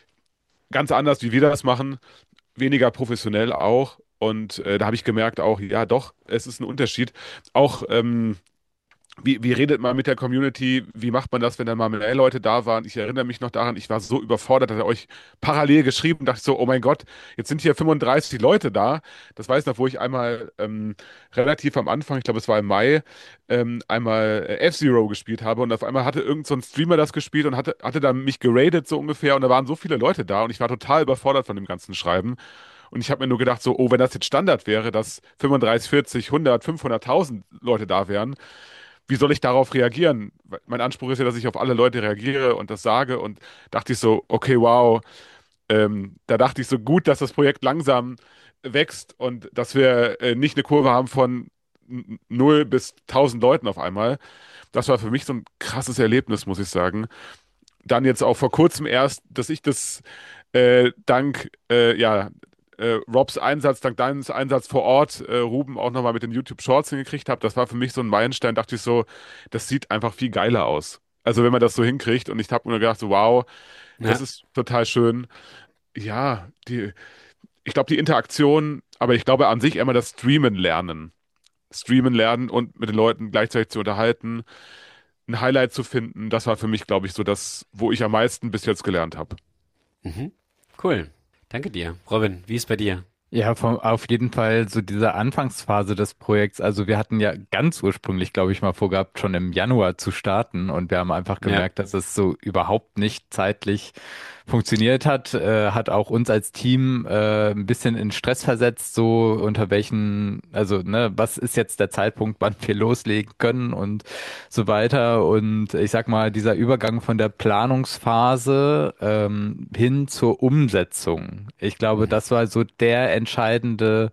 ganz anders, wie wir das machen, weniger professionell auch. Und äh, da habe ich gemerkt auch, ja doch, es ist ein Unterschied. Auch ähm, wie, wie redet man mit der Community? Wie macht man das, wenn dann mal mehr Leute da waren? Ich erinnere mich noch daran, ich war so überfordert, dass er euch parallel geschrieben, dachte ich so, oh mein Gott, jetzt sind hier fünfunddreißig Leute da. Das weiß ich noch, wo ich einmal ähm, relativ am Anfang, ich glaube es war im Mai, ähm, einmal äh, F-Zero gespielt habe und auf einmal hatte irgend so ein Streamer das gespielt und hatte, hatte dann mich geradet so ungefähr und da waren so viele Leute da und ich war total überfordert von dem ganzen Schreiben. Und ich habe mir nur gedacht, so, oh, wenn das jetzt Standard wäre, dass fünfunddreißig, vierzig, hundert, fünfhunderttausend Leute da wären, wie soll ich darauf reagieren? Mein Anspruch ist ja, dass ich auf alle Leute reagiere und das sage und dachte ich so, okay, wow, ähm, da dachte ich so gut, dass das Projekt langsam wächst und dass wir äh, nicht eine Kurve haben von n- null bis tausend Leuten auf einmal. Das war für mich so ein krasses Erlebnis, muss ich sagen. Dann jetzt auch vor kurzem erst, dass ich das äh, dank äh, ja, äh, Robs Einsatz, dank deines Einsatz vor Ort, äh, Ruben auch nochmal mit den YouTube Shorts hingekriegt habe. Das war für mich so ein Meilenstein, dachte ich so, das sieht einfach viel geiler aus. Also wenn man das so hinkriegt und ich habe mir gedacht, so wow, das Ja. ist total schön. Ja, die, ich glaube die Interaktion, aber ich glaube an sich immer das Streamen lernen. Streamen lernen und mit den Leuten gleichzeitig zu unterhalten, ein Highlight zu finden, das war für mich, glaube ich, so das, wo ich am meisten bis jetzt gelernt habe. Mhm. Cool. Danke dir. Robin, wie ist bei dir? Ja, vom, auf jeden Fall so diese Anfangsphase des Projekts. Also wir hatten ja ganz ursprünglich, glaube ich, mal vorgehabt, schon im Januar zu starten und wir haben einfach Ja. gemerkt, dass es so überhaupt nicht zeitlich funktioniert hat, äh, hat auch uns als Team äh, ein bisschen in Stress versetzt, so unter welchen, also ne, was ist jetzt der Zeitpunkt, wann wir loslegen können und so weiter. Und ich sag mal, dieser Übergang von der Planungsphase ähm, hin zur Umsetzung. Ich glaube, Mhm. das war so der entscheidende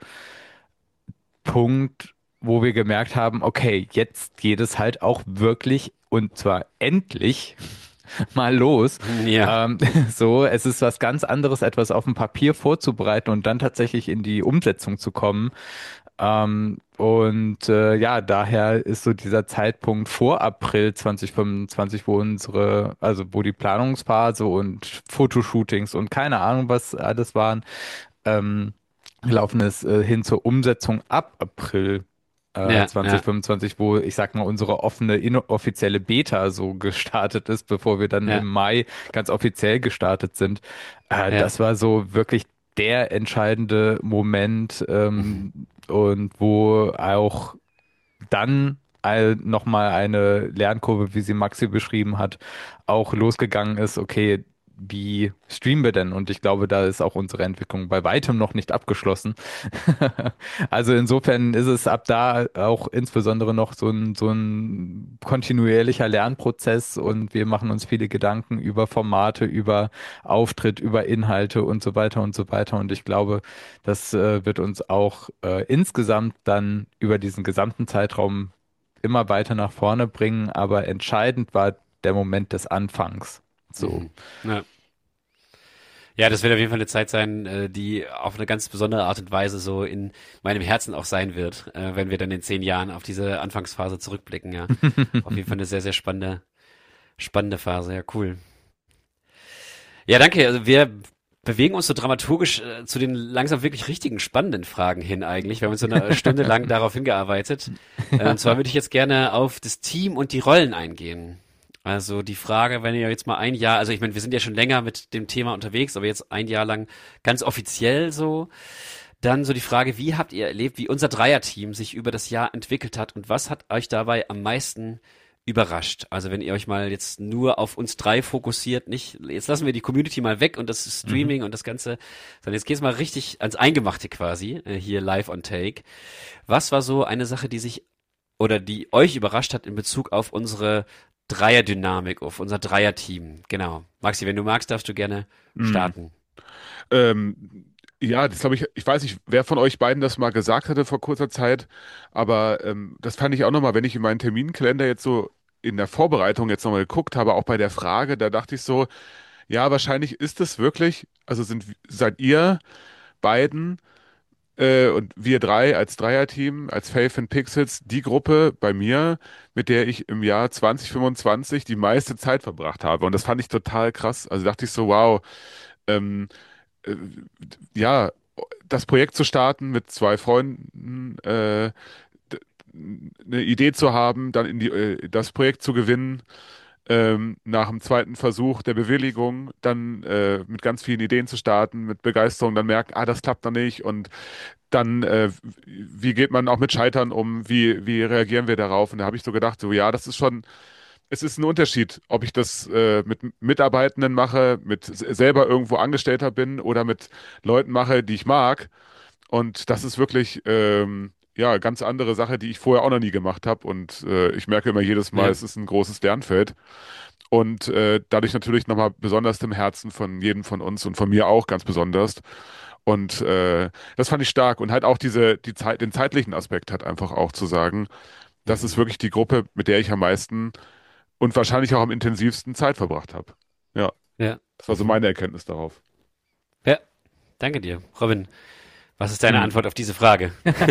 Punkt, wo wir gemerkt haben, okay, jetzt geht es halt auch wirklich und zwar endlich mal los. Ja. Ähm, so, es ist was ganz anderes, etwas auf dem Papier vorzubereiten und dann tatsächlich in die Umsetzung zu kommen. Ähm, und äh, ja, daher ist so dieser Zeitpunkt vor April zwanzig fünfundzwanzig, wo unsere, also wo die Planungsphase und Fotoshootings und keine Ahnung, was alles waren, ähm, gelaufen ist, äh, hin zur Umsetzung ab April äh, Ja, ja, zwanzig fünfundzwanzig, wo ich sag mal unsere offene inoffizielle Beta so gestartet ist, bevor wir dann im ja, Mai ganz offiziell gestartet sind. Äh, ja. das war so wirklich der entscheidende Moment, Mhm. ähm, und wo auch dann all, nochmal eine Lernkurve, wie sie Maxi beschrieben hat, auch losgegangen ist, okay, wie streamen wir denn? Und ich glaube, da ist auch unsere Entwicklung bei weitem noch nicht abgeschlossen. Also insofern ist es ab da auch insbesondere noch so ein, so ein kontinuierlicher Lernprozess und wir machen uns viele Gedanken über Formate, über Auftritt, über Inhalte und so weiter und so weiter. Und ich glaube, das äh, wird uns auch äh, insgesamt dann über diesen gesamten Zeitraum immer weiter nach vorne bringen. Aber entscheidend war der Moment des Anfangs. So. Mhm. Ja. Ja, das wird auf jeden Fall eine Zeit sein, äh, die auf eine ganz besondere Art und Weise so in meinem Herzen auch sein wird, äh, wenn wir dann in zehn Jahren auf diese Anfangsphase zurückblicken, ja. Auf jeden Fall eine sehr, sehr spannende, spannende Phase, ja, cool. Ja, danke. Also wir bewegen uns so dramaturgisch äh, zu den langsam wirklich richtigen spannenden Fragen hin eigentlich. Wir haben uns so eine Stunde lang darauf hingearbeitet. Äh, und zwar würde ich jetzt gerne auf das Team und die Rollen eingehen. Also die Frage, wenn ihr jetzt mal ein Jahr, also ich meine, wir sind ja schon länger mit dem Thema unterwegs, aber jetzt ein Jahr lang ganz offiziell so, dann so die Frage, wie habt ihr erlebt, wie unser Dreierteam sich über das Jahr entwickelt hat und was hat euch dabei am meisten überrascht? Also wenn ihr euch mal jetzt nur auf uns drei fokussiert, nicht, jetzt lassen wir die Community mal weg und das Streaming mhm. und das Ganze, sondern jetzt geht's mal richtig ans Eingemachte quasi, äh, hier live on Take. Was war so eine Sache, die sich oder die euch überrascht hat in Bezug auf unsere Dreierdynamik, auf unser Dreierteam? Genau. Maxi, wenn du magst, darfst du gerne starten. Ähm, ja, das glaube ich, ich weiß nicht, wer von euch beiden das mal gesagt hatte vor kurzer Zeit, aber ähm, das fand ich auch nochmal, wenn ich in meinen Terminkalender jetzt so in der Vorbereitung jetzt nochmal geguckt habe, auch bei der Frage, da dachte ich so, ja, wahrscheinlich ist es wirklich, also sind, seid ihr beiden äh, und wir drei als Dreierteam, als Faith and Pixels, die Gruppe bei mir, mit der ich im Jahr zwanzig fünfundzwanzig die meiste Zeit verbracht habe. Und das fand ich total krass. Also dachte ich so, wow, ähm, äh, ja, das Projekt zu starten mit zwei Freunden, äh, d- eine Idee zu haben, dann in die, äh, das Projekt zu gewinnen, ähm, nach dem zweiten Versuch der Bewilligung, dann äh, mit ganz vielen Ideen zu starten, mit Begeisterung, dann merken, ah, das klappt noch nicht und dann, äh, wie geht man auch mit Scheitern um, wie, wie reagieren wir darauf? Und da habe ich so gedacht, so ja, das ist schon, es ist ein Unterschied, ob ich das äh, mit Mitarbeitenden mache, mit selber irgendwo Angestellter bin oder mit Leuten mache, die ich mag. Und das ist wirklich ähm, ja ganz andere Sache, die ich vorher auch noch nie gemacht habe. Und äh, ich merke immer jedes Mal, Ja. es ist ein großes Lernfeld. Und äh, dadurch natürlich nochmal besonders im Herzen von jedem von uns und von mir auch ganz besonders. Und äh, das fand ich stark. Und halt auch diese, die Zeit, den zeitlichen Aspekt hat einfach auch zu sagen, das ist Mhm. wirklich die Gruppe, mit der ich am meisten und wahrscheinlich auch am intensivsten Zeit verbracht habe. Ja, Ja. das war so Mhm. meine Erkenntnis darauf. Ja, danke dir. Robin, was ist deine Hm. Antwort auf diese Frage?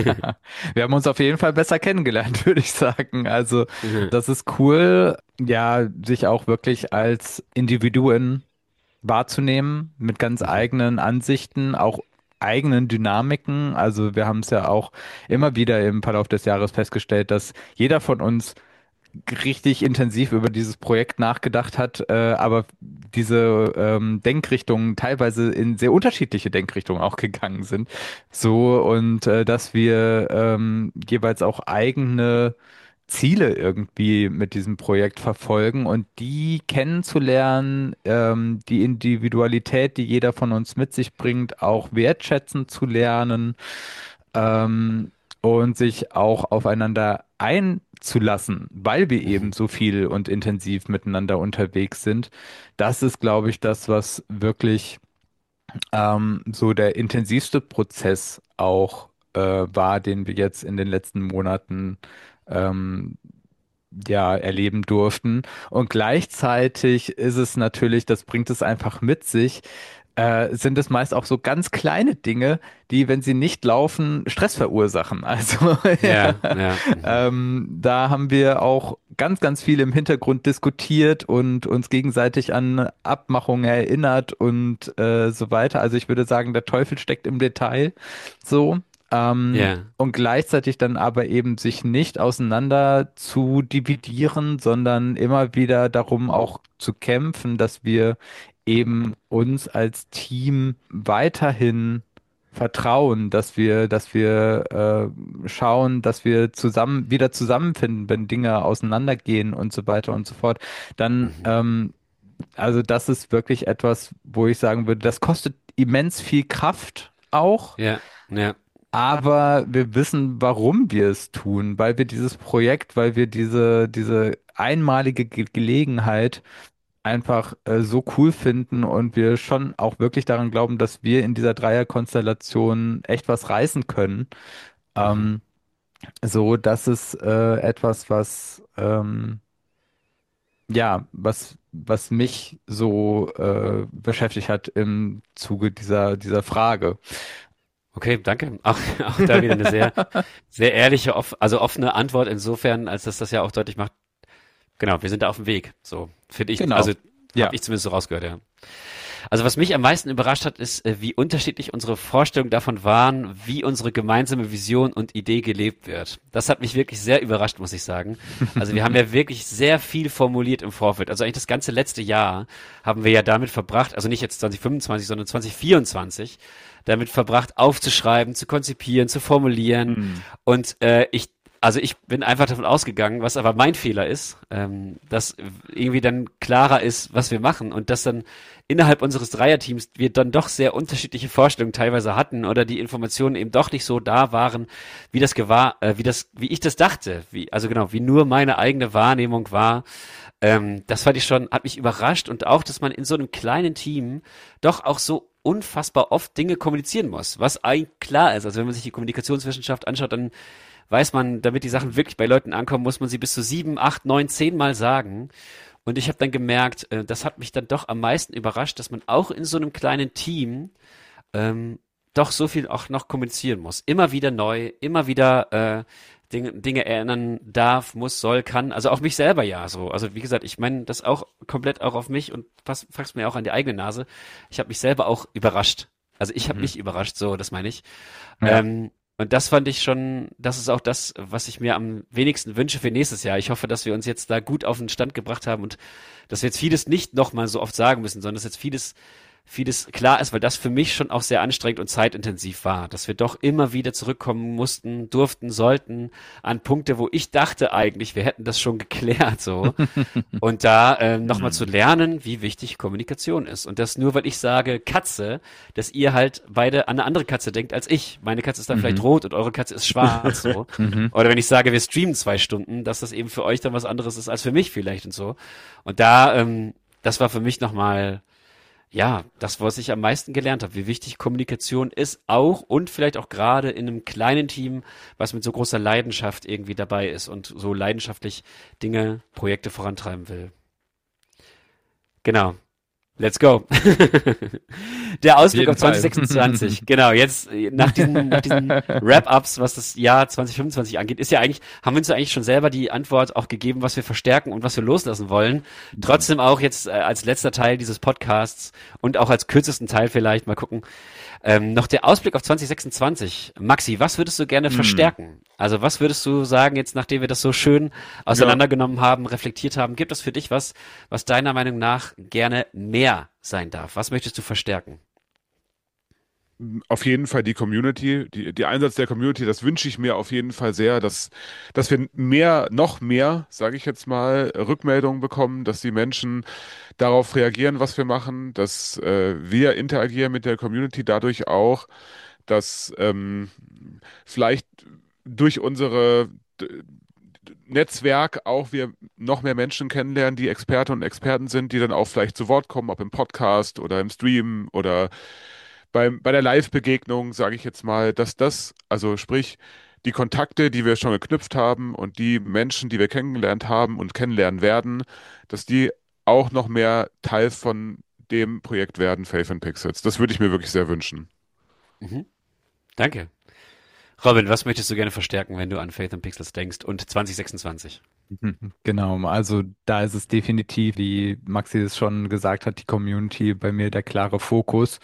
Wir haben uns auf jeden Fall besser kennengelernt, würde ich sagen. Also, Mhm. das ist cool, ja, sich auch wirklich als Individuen wahrzunehmen, mit ganz Mhm. eigenen Ansichten, auch eigenen Dynamiken. Also, wir haben es ja auch immer wieder im Verlauf des Jahres festgestellt, dass jeder von uns richtig intensiv über dieses Projekt nachgedacht hat, äh, aber diese ähm, Denkrichtungen teilweise in sehr unterschiedliche Denkrichtungen auch gegangen sind. So und äh, dass wir ähm, jeweils auch eigene Ziele irgendwie mit diesem Projekt verfolgen und die kennenzulernen, ähm, die Individualität, die jeder von uns mit sich bringt, auch wertschätzen zu lernen, ähm, und sich auch aufeinander einzulassen, weil wir eben Mhm. so viel und intensiv miteinander unterwegs sind. Das ist, glaube ich, das, was wirklich ähm, so der intensivste Prozess auch äh, war, den wir jetzt in den letzten Monaten ähm, ja, erleben durften. Und gleichzeitig ist es natürlich, das bringt es einfach mit sich, äh, sind es meist auch so ganz kleine Dinge, die, wenn sie nicht laufen, Stress verursachen. Also Ja, ja. Mhm. ähm, da haben wir auch ganz, ganz viel im Hintergrund diskutiert und uns gegenseitig an Abmachungen erinnert und äh, so weiter. Also ich würde sagen, der Teufel steckt im Detail. So. Ähm, Ja. und gleichzeitig dann aber eben sich nicht auseinander zu dividieren, sondern immer wieder darum auch zu kämpfen, dass wir eben uns als Team weiterhin vertrauen, dass wir, dass wir äh, schauen, dass wir zusammen wieder zusammenfinden, wenn Dinge auseinandergehen und so weiter und so fort. Dann, Mhm. ähm, also das ist wirklich etwas, wo ich sagen würde, das kostet immens viel Kraft auch. Ja, ja. Aber wir wissen, warum wir es tun, weil wir dieses Projekt, weil wir diese, diese einmalige Ge Gelegenheit einfach äh, so cool finden und wir schon auch wirklich daran glauben, dass wir in dieser Dreierkonstellation echt was reißen können. Mhm. Ähm, so, das ist äh, etwas, was ähm, ja, was was mich so äh, beschäftigt hat im Zuge dieser dieser Frage. Okay, danke. Auch, auch da wieder eine sehr, sehr ehrliche, off also offene Antwort insofern, als dass das ja auch deutlich macht, genau, wir sind da auf dem Weg. So, finde ich, Genau. also Ja. habe ich zumindest so rausgehört, ja. Also was mich am meisten überrascht hat, ist, äh, wie unterschiedlich unsere Vorstellungen davon waren, wie unsere gemeinsame Vision und Idee gelebt wird. Das hat mich wirklich sehr überrascht, muss ich sagen. Also wir haben ja wirklich sehr viel formuliert im Vorfeld. Also eigentlich das ganze letzte Jahr haben wir ja damit verbracht, also nicht jetzt zwanzig fünfundzwanzig, sondern zwanzig vierundzwanzig, damit verbracht, aufzuschreiben, zu konzipieren, zu formulieren. Hm. Und äh, ich Also ich bin einfach davon ausgegangen, was aber mein Fehler ist, ähm, dass irgendwie dann klarer ist, was wir machen und dass dann innerhalb unseres Dreierteams wir dann doch sehr unterschiedliche Vorstellungen teilweise hatten oder die Informationen eben doch nicht so da waren, wie das gewahr, äh, wie das, wie ich das dachte, wie, also genau, wie nur meine eigene Wahrnehmung war. Ähm, das fand ich schon, hat mich überrascht und auch, dass man in so einem kleinen Team doch auch so unfassbar oft Dinge kommunizieren muss, was eigentlich klar ist. Also wenn man sich die Kommunikationswissenschaft anschaut, dann weiß man, damit die Sachen wirklich bei Leuten ankommen, muss man sie bis zu sieben, acht, neun, zehn Mal sagen. Und ich habe dann gemerkt, äh, das hat mich dann doch am meisten überrascht, dass man auch in so einem kleinen Team ähm, doch so viel auch noch kommunizieren muss. Immer wieder neu, immer wieder äh, Dinge, Dinge erinnern darf, muss, soll, kann. Also auch mich selber ja so. Also wie gesagt, ich meine das auch komplett auch auf mich und fass, fass mir auch an die eigene Nase. Ich habe mich selber auch überrascht. Also ich habe Mhm. mich überrascht, so, das meine ich. Ja. Ähm, und das fand ich schon, das ist auch das, was ich mir am wenigsten wünsche für nächstes Jahr. Ich hoffe, dass wir uns jetzt da gut auf den Stand gebracht haben und dass wir jetzt vieles nicht nochmal so oft sagen müssen, sondern dass jetzt vieles, vieles klar ist, weil das für mich schon auch sehr anstrengend und zeitintensiv war, dass wir doch immer wieder zurückkommen mussten, durften, sollten an Punkte, wo ich dachte eigentlich, wir hätten das schon geklärt, so. Und da ähm, nochmal zu lernen, wie wichtig Kommunikation ist. Und das nur, weil ich sage Katze, dass ihr halt beide an eine andere Katze denkt als ich. Meine Katze ist dann Mhm. vielleicht rot und eure Katze ist schwarz, so. Mhm. Oder wenn ich sage, wir streamen zwei Stunden, dass das eben für euch dann was anderes ist als für mich vielleicht und so. Und da, ähm, das war für mich nochmal, ja, das, was ich am meisten gelernt habe, wie wichtig Kommunikation ist, auch und vielleicht auch gerade in einem kleinen Team, was mit so großer Leidenschaft irgendwie dabei ist und so leidenschaftlich Dinge, Projekte vorantreiben will. Genau. Let's go. Der Auf Ausblick jeden auf zwanzig sechsundzwanzig. Genau, jetzt äh, nach diesen, nach diesen Wrap-ups, was das Jahr zwanzig fünfundzwanzig angeht, ist ja eigentlich, haben wir uns ja eigentlich schon selber die Antwort auch gegeben, was wir verstärken und was wir loslassen wollen. Trotzdem auch jetzt äh, als letzter Teil dieses Podcasts und auch als kürzesten Teil vielleicht, mal gucken, ähm, noch der Ausblick auf zwanzig sechsundzwanzig. Maxi, was würdest du gerne Hm. verstärken? Also was würdest du sagen, jetzt nachdem wir das so schön auseinandergenommen haben, reflektiert haben, gibt es für dich was, was deiner Meinung nach gerne mehr sein darf? Was möchtest du verstärken? Auf jeden Fall die Community, die, die Einsatz der Community, das wünsche ich mir auf jeden Fall sehr, dass, dass wir mehr, noch mehr, sage ich jetzt mal, Rückmeldungen bekommen, dass die Menschen darauf reagieren, was wir machen, dass äh, wir interagieren mit der Community dadurch auch, dass ähm, vielleicht durch unsere d- d- Netzwerk auch wir noch mehr Menschen kennenlernen, die Experte und Experten sind, die dann auch vielleicht zu Wort kommen, ob im Podcast oder im Stream oder beim, bei der Live-Begegnung, sage ich jetzt mal, dass das, also sprich, die Kontakte, die wir schon geknüpft haben und die Menschen, die wir kennengelernt haben und kennenlernen werden, dass die auch noch mehr Teil von dem Projekt werden, Faith and Pixels. Das würde ich mir wirklich sehr wünschen. Mhm. Danke. Robin, was möchtest du gerne verstärken, wenn du an Faith and Pixels denkst und zwanzig sechsundzwanzig? Mhm. Genau, also da ist es definitiv, wie Maxi es schon gesagt hat, die Community bei mir der klare Fokus.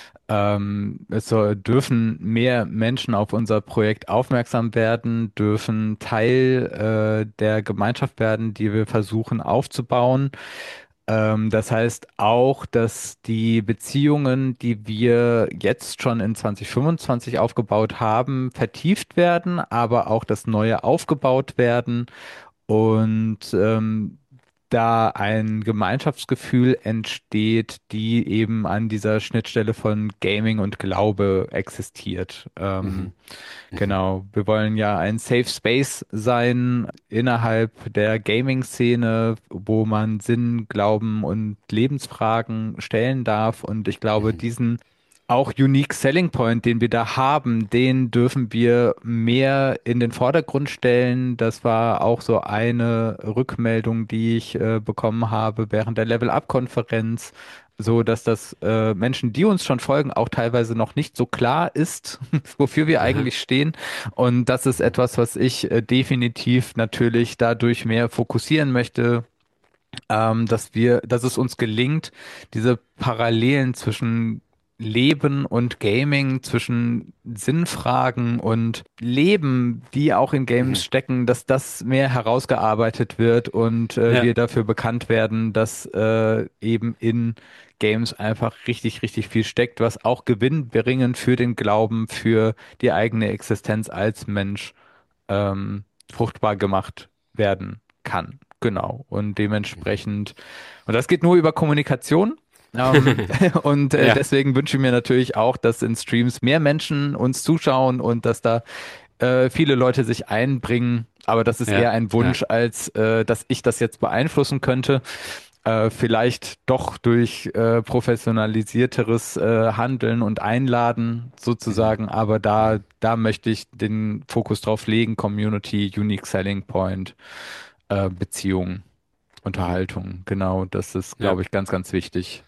Ähm, es soll, dürfen mehr Menschen auf unser Projekt aufmerksam werden, dürfen Teil äh, der Gemeinschaft werden, die wir versuchen aufzubauen. Ähm, das heißt auch, dass die Beziehungen, die wir jetzt schon in zwanzig fünfundzwanzig aufgebaut haben, vertieft werden, aber auch das Neue aufgebaut werden und ähm, da ein Gemeinschaftsgefühl entsteht, die eben an dieser Schnittstelle von Gaming und Glaube existiert. Ähm, Mhm. Mhm. genau, wir wollen ja ein Safe Space sein innerhalb der Gaming-Szene, wo man Sinn, Glauben und Lebensfragen stellen darf. Und ich glaube, Mhm. diesen auch Unique Selling Point, den wir da haben, den dürfen wir mehr in den Vordergrund stellen. Das war auch so eine Rückmeldung, die ich äh, bekommen habe während der Level-Up-Konferenz, so dass das äh, Menschen, die uns schon folgen, auch teilweise noch nicht so klar ist, wofür wir Aha. eigentlich stehen. Und das ist etwas, was ich äh, definitiv natürlich dadurch mehr fokussieren möchte, ähm, dass wir, dass es uns gelingt, diese Parallelen zwischen Leben und Gaming, zwischen Sinnfragen und Leben, die auch in Games Mhm. stecken, dass das mehr herausgearbeitet wird und äh, Ja. wir dafür bekannt werden, dass äh, eben in Games einfach richtig, richtig viel steckt, was auch gewinnbringend für den Glauben, für die eigene Existenz als Mensch ähm, fruchtbar gemacht werden kann. Genau. Und dementsprechend, und das geht nur über Kommunikation. Ähm, und äh, Ja, deswegen wünsche ich mir natürlich auch, dass in Streams mehr Menschen uns zuschauen und dass da äh, viele Leute sich einbringen. Aber das ist ja, eher ein ja. Wunsch, als äh, dass ich das jetzt beeinflussen könnte. Äh, vielleicht doch durch äh, professionalisierteres äh, Handeln und Einladen Mhm. sozusagen. Aber da, Mhm. da möchte ich den Fokus drauf legen. Community, Unique Selling Point, äh, Beziehung, Mhm. Unterhaltung. Genau, das ist, Ja. glaube ich, ganz, ganz wichtig.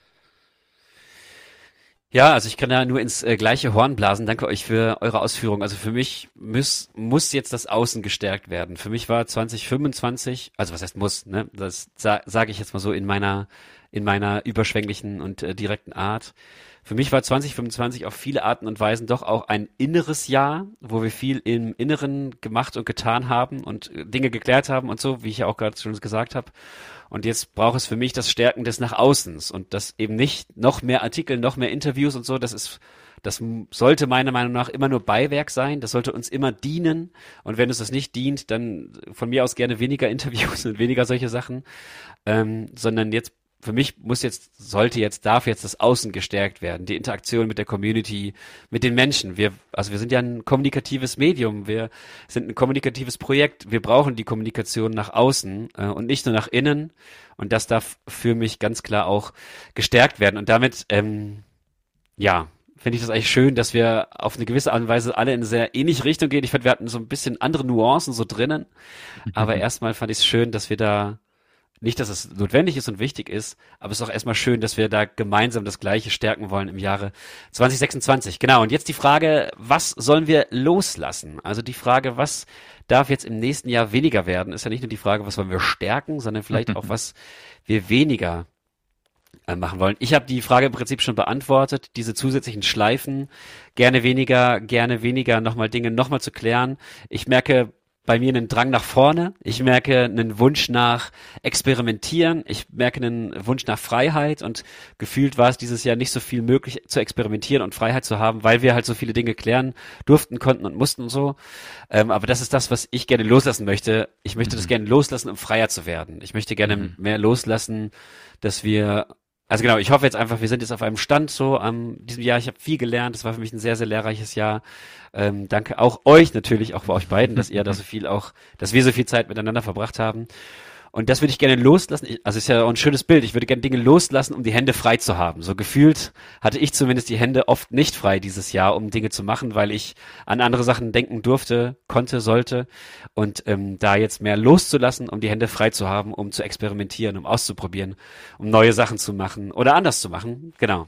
Ja, also ich kann da nur ins äh, gleiche Horn blasen. Danke euch für eure Ausführungen. Also für mich muss, muss jetzt das Außen gestärkt werden. Für mich war zwanzig fünfundzwanzig, also was heißt muss, ne? Das sa sage ich jetzt mal so in meiner, in meiner überschwänglichen und äh, direkten Art. Für mich war zwanzig fünfundzwanzig auf viele Arten und Weisen doch auch ein inneres Jahr, wo wir viel im Inneren gemacht und getan haben und äh, Dinge geklärt haben und so, wie ich ja auch gerade schon gesagt habe. Und jetzt braucht es für mich das Stärken des nach Außens und das eben nicht noch mehr Artikel, noch mehr Interviews und so. Das ist, das m- sollte meiner Meinung nach immer nur Beiwerk sein. Das sollte uns immer dienen. Und wenn es das nicht dient, dann von mir aus gerne weniger Interviews und weniger solche Sachen. Ähm, sondern jetzt für mich muss jetzt, sollte jetzt, darf jetzt das Außen gestärkt werden, die Interaktion mit der Community, mit den Menschen. Wir, also wir sind ja ein kommunikatives Medium, wir sind ein kommunikatives Projekt. Wir brauchen die Kommunikation nach außen äh, und nicht nur nach innen. Und das darf für mich ganz klar auch gestärkt werden. Und damit, ähm, ja, finde ich das eigentlich schön, dass wir auf eine gewisse Art und Weise alle in eine sehr ähnliche Richtung gehen. Ich fand, wir hatten so ein bisschen andere Nuancen so drinnen. Aber erstmal fand ich es schön, dass wir da nicht, dass es notwendig ist und wichtig ist, aber es ist auch erstmal schön, dass wir da gemeinsam das Gleiche stärken wollen im Jahre zwanzig sechsundzwanzig. Genau, und jetzt die Frage, was sollen wir loslassen? Also die Frage, was darf jetzt im nächsten Jahr weniger werden, ist ja nicht nur die Frage, was wollen wir stärken, sondern vielleicht auch, was wir weniger äh, machen wollen. Ich habe die Frage im Prinzip schon beantwortet, diese zusätzlichen Schleifen, gerne weniger, gerne weniger nochmal Dinge nochmal zu klären. Ich merke bei mir einen Drang nach vorne. Ich merke einen Wunsch nach Experimentieren. Ich merke einen Wunsch nach Freiheit und gefühlt war es dieses Jahr nicht so viel möglich zu experimentieren und Freiheit zu haben, weil wir halt so viele Dinge klären durften, konnten und mussten und so. Ähm, aber das ist das, was ich gerne loslassen möchte. Ich möchte das Mhm. gerne loslassen, um freier zu werden. Ich möchte gerne Mhm. mehr loslassen, dass wir also genau, ich hoffe jetzt einfach, wir sind jetzt auf einem Stand so am diesem Jahr. Ich habe viel gelernt. Es war für mich ein sehr, sehr lehrreiches Jahr. Ähm, danke auch euch natürlich, auch bei euch beiden, dass ihr da so viel auch, dass wir so viel Zeit miteinander verbracht haben. Und das würde ich gerne loslassen. Ich- Also ist ja auch ein schönes Bild. Ich würde gerne Dinge loslassen, um die Hände frei zu haben. So gefühlt hatte ich zumindest die Hände oft nicht frei dieses Jahr, um Dinge zu machen, weil ich an andere Sachen denken durfte, konnte, sollte. Und ähm, da jetzt mehr loszulassen, um die Hände frei zu haben, um zu experimentieren, um auszuprobieren, um neue Sachen zu machen oder anders zu machen. Genau.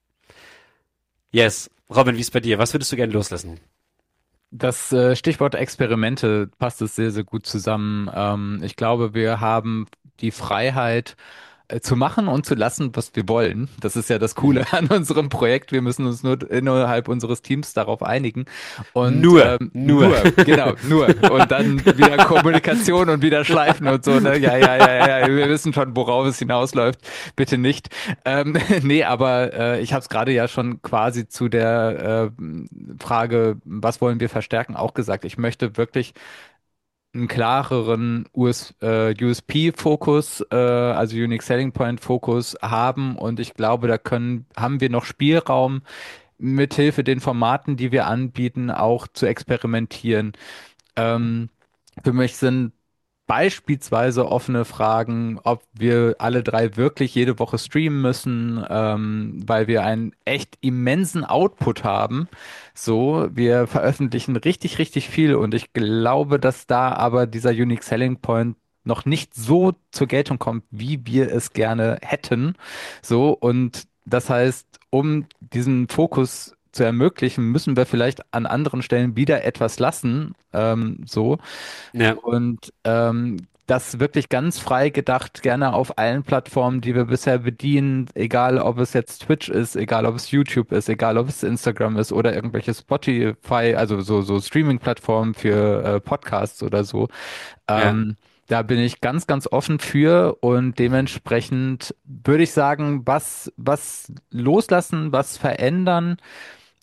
Yes. Robin, wie ist bei dir? Was würdest du gerne loslassen? Das äh, Stichwort Experimente passt es sehr, sehr gut zusammen. Ähm, ich glaube, wir haben die Freiheit, äh, zu machen und zu lassen, was wir wollen. Das ist ja das Mhm. Coole an unserem Projekt. Wir müssen uns nur innerhalb unseres Teams darauf einigen. Und Nur, ähm, nur. nur, genau, nur. Und dann wieder Kommunikation und wieder Schleifen und so. Ne? Ja, ja, ja, ja. Wir wissen schon, worauf es hinausläuft. Bitte nicht. Ähm, nee, aber äh, ich habe es gerade ja schon quasi zu der äh, Frage, was wollen wir verstärken, auch gesagt. Ich möchte wirklich einen klareren U S, äh, U S P-Fokus, äh, also Unique Selling Point-Fokus haben. Und ich glaube, da können, haben wir noch Spielraum, mithilfe den Formaten, die wir anbieten, auch zu experimentieren. Ähm, für mich sind beispielsweise offene Fragen, ob wir alle drei wirklich jede Woche streamen müssen, ähm, weil wir einen echt immensen Output haben. So, wir veröffentlichen richtig, richtig viel und ich glaube, dass da aber dieser Unique Selling Point noch nicht so zur Geltung kommt, wie wir es gerne hätten. So, und das heißt, um diesen Fokus zu ermöglichen, müssen wir vielleicht an anderen Stellen wieder etwas lassen, ähm, so. Ja, Und ähm, das wirklich ganz frei gedacht, gerne auf allen Plattformen, die wir bisher bedienen, egal ob es jetzt Twitch ist, egal ob es YouTube ist, egal ob es Instagram ist oder irgendwelche Spotify, also so, so Streaming-Plattformen für äh, Podcasts oder so. ja. Ähm, da bin ich ganz, ganz offen für und dementsprechend würde ich sagen, was, was loslassen, was verändern.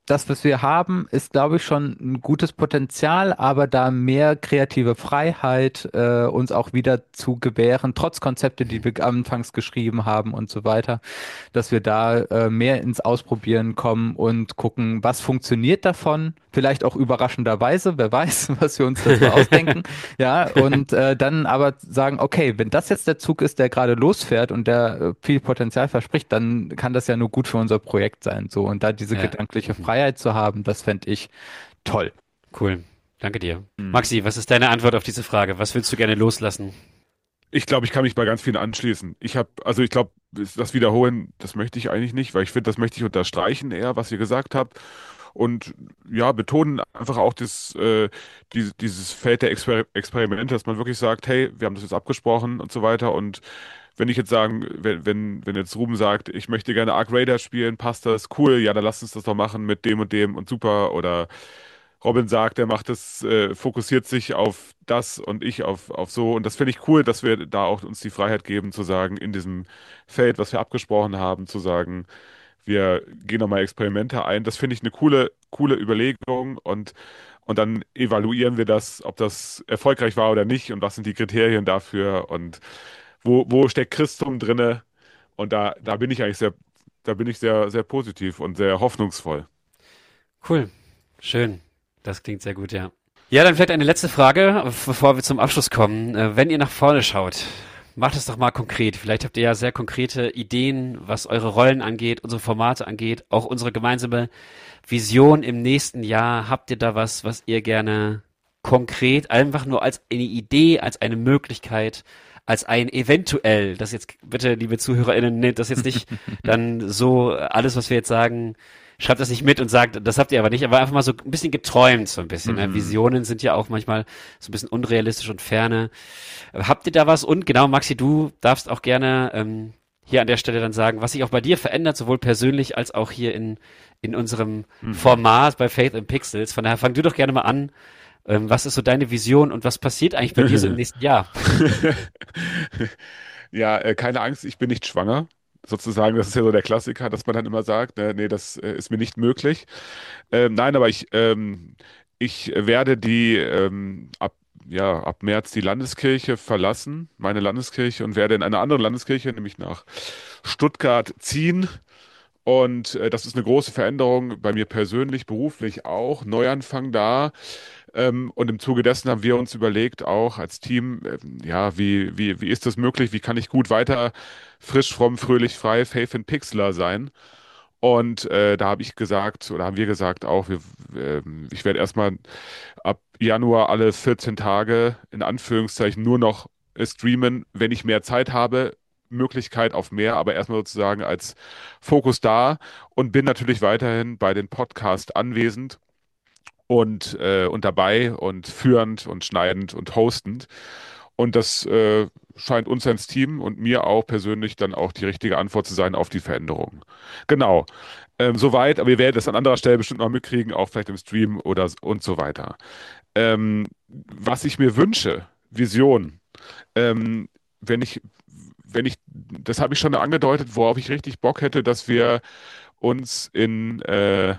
das, was wir haben, ist, glaube ich, schon ein gutes Potenzial, aber da mehr kreative Freiheit äh, uns auch wieder zu gewähren, trotz Konzepte, die wir anfangs geschrieben haben und so weiter, dass wir da äh, mehr ins Ausprobieren kommen und gucken, was funktioniert davon, vielleicht auch überraschenderweise, wer weiß, was wir uns dazu ausdenken, ja, und äh, dann aber sagen, okay, wenn das jetzt der Zug ist, der gerade losfährt und der äh, viel Potenzial verspricht, dann kann das ja nur gut für unser Projekt sein, so, und da diese Ja. gedankliche Mhm. Freiheit zu haben, das fände ich toll. Cool. Danke dir. Mhm. Maxi, was ist deine Antwort auf diese Frage? Was willst du gerne loslassen? Ich glaube, ich kann mich bei ganz vielen anschließen. Ich habe, also ich glaube, das Wiederholen, das möchte ich eigentlich nicht, weil ich finde, das möchte ich unterstreichen eher, was ihr gesagt habt. Und ja, betonen einfach auch das, äh, die, dieses Feld der Exper Experimente, dass man wirklich sagt, hey, wir haben das jetzt abgesprochen und so weiter. Und wenn ich jetzt sagen, wenn, wenn, wenn jetzt Ruben sagt, ich möchte gerne Arc Raider spielen, passt das, cool, ja, dann lass uns das doch machen mit dem und dem und super. Oder Robin sagt, er macht es, äh, fokussiert sich auf das und ich auf, auf so. Und das finde ich cool, dass wir da auch uns die Freiheit geben, zu sagen, in diesem Feld, was wir abgesprochen haben, zu sagen, wir gehen nochmal Experimente ein. Das finde ich eine coole, coole Überlegung und, und dann evaluieren wir das, ob das erfolgreich war oder nicht und was sind die Kriterien dafür und wo, wo steckt Christum drinne. Und da, da bin ich eigentlich sehr, da bin ich sehr, sehr positiv und sehr hoffnungsvoll. Cool. Schön. Das klingt sehr gut, ja. Ja, dann vielleicht eine letzte Frage, bevor wir zum Abschluss kommen. Äh, Wenn ihr nach vorne schaut, macht es doch mal konkret. Vielleicht habt ihr ja sehr konkrete Ideen, was eure Rollen angeht, unsere Formate angeht, auch unsere gemeinsame Vision im nächsten Jahr. Habt ihr da was, was ihr gerne konkret, einfach nur als eine Idee, als eine Möglichkeit, als ein eventuell, das jetzt bitte, liebe ZuhörerInnen, nehmt das jetzt nicht dann so, alles, was wir jetzt sagen, schreibt das nicht mit und sagt, das habt ihr aber nicht, aber einfach mal so ein bisschen geträumt, so ein bisschen. Ne? Mhm. Visionen sind ja auch manchmal so ein bisschen unrealistisch und ferne. Habt ihr da was? Und genau, Maxi, du darfst auch gerne ähm, hier an der Stelle dann sagen, was sich auch bei dir verändert, sowohl persönlich als auch hier in, in unserem Mhm. Format bei Faith in Pixels. Von daher fang du doch gerne mal an. Ähm, was ist so deine Vision und was passiert eigentlich bei dir so im nächsten Jahr? Ja, äh, keine Angst, ich bin nicht schwanger. Sozusagen, das ist ja so der Klassiker, dass man dann immer sagt, ne, nee, das äh, ist mir nicht möglich. Ähm, nein, aber ich, ähm, ich werde die ähm, ab, ja, ab März die Landeskirche verlassen, meine Landeskirche, und werde in eine andere Landeskirche, nämlich nach Stuttgart, ziehen. Und äh, das ist eine große Veränderung bei mir persönlich, beruflich auch. Neuanfang da. Ähm, und im Zuge dessen haben wir uns überlegt, auch als Team, ähm, ja, wie, wie, wie ist das möglich? Wie kann ich gut weiter frisch, fromm, fröhlich, frei, Faith and Pixeler sein? Und äh, da habe ich gesagt, oder haben wir gesagt auch, wir, ähm, ich werde erstmal ab Januar alle vierzehn Tage in Anführungszeichen nur noch äh, streamen, wenn ich mehr Zeit habe. Möglichkeit auf mehr, aber erstmal sozusagen als Fokus da und bin natürlich weiterhin bei den Podcasts anwesend und, äh, und dabei und führend und schneidend und hostend. Und das äh, scheint uns als Team und mir auch persönlich dann auch die richtige Antwort zu sein auf die Veränderungen. Genau. Ähm, soweit, aber ihr werdet es an anderer Stelle bestimmt noch mitkriegen, auch vielleicht im Stream oder s- und so weiter. Ähm, was ich mir wünsche, Vision, ähm, wenn ich, wenn ich, das habe ich schon angedeutet, worauf ich richtig Bock hätte, dass wir uns in äh,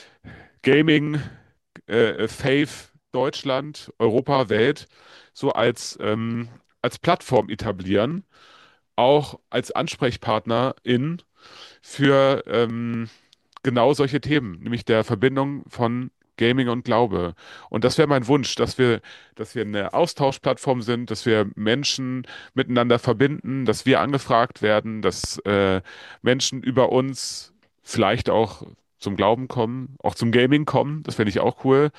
Gaming, äh, Faith, Deutschland, Europa, Welt so als, ähm, als Plattform etablieren, auch als Ansprechpartnerin für ähm, genau solche Themen, nämlich der Verbindung von Gaming und Glaube. Und das wäre mein Wunsch, dass wir, dass wir eine Austauschplattform sind, dass wir Menschen miteinander verbinden, dass wir angefragt werden, dass äh, Menschen über uns vielleicht auch zum Glauben kommen, auch zum Gaming kommen. Das fände ich auch cool.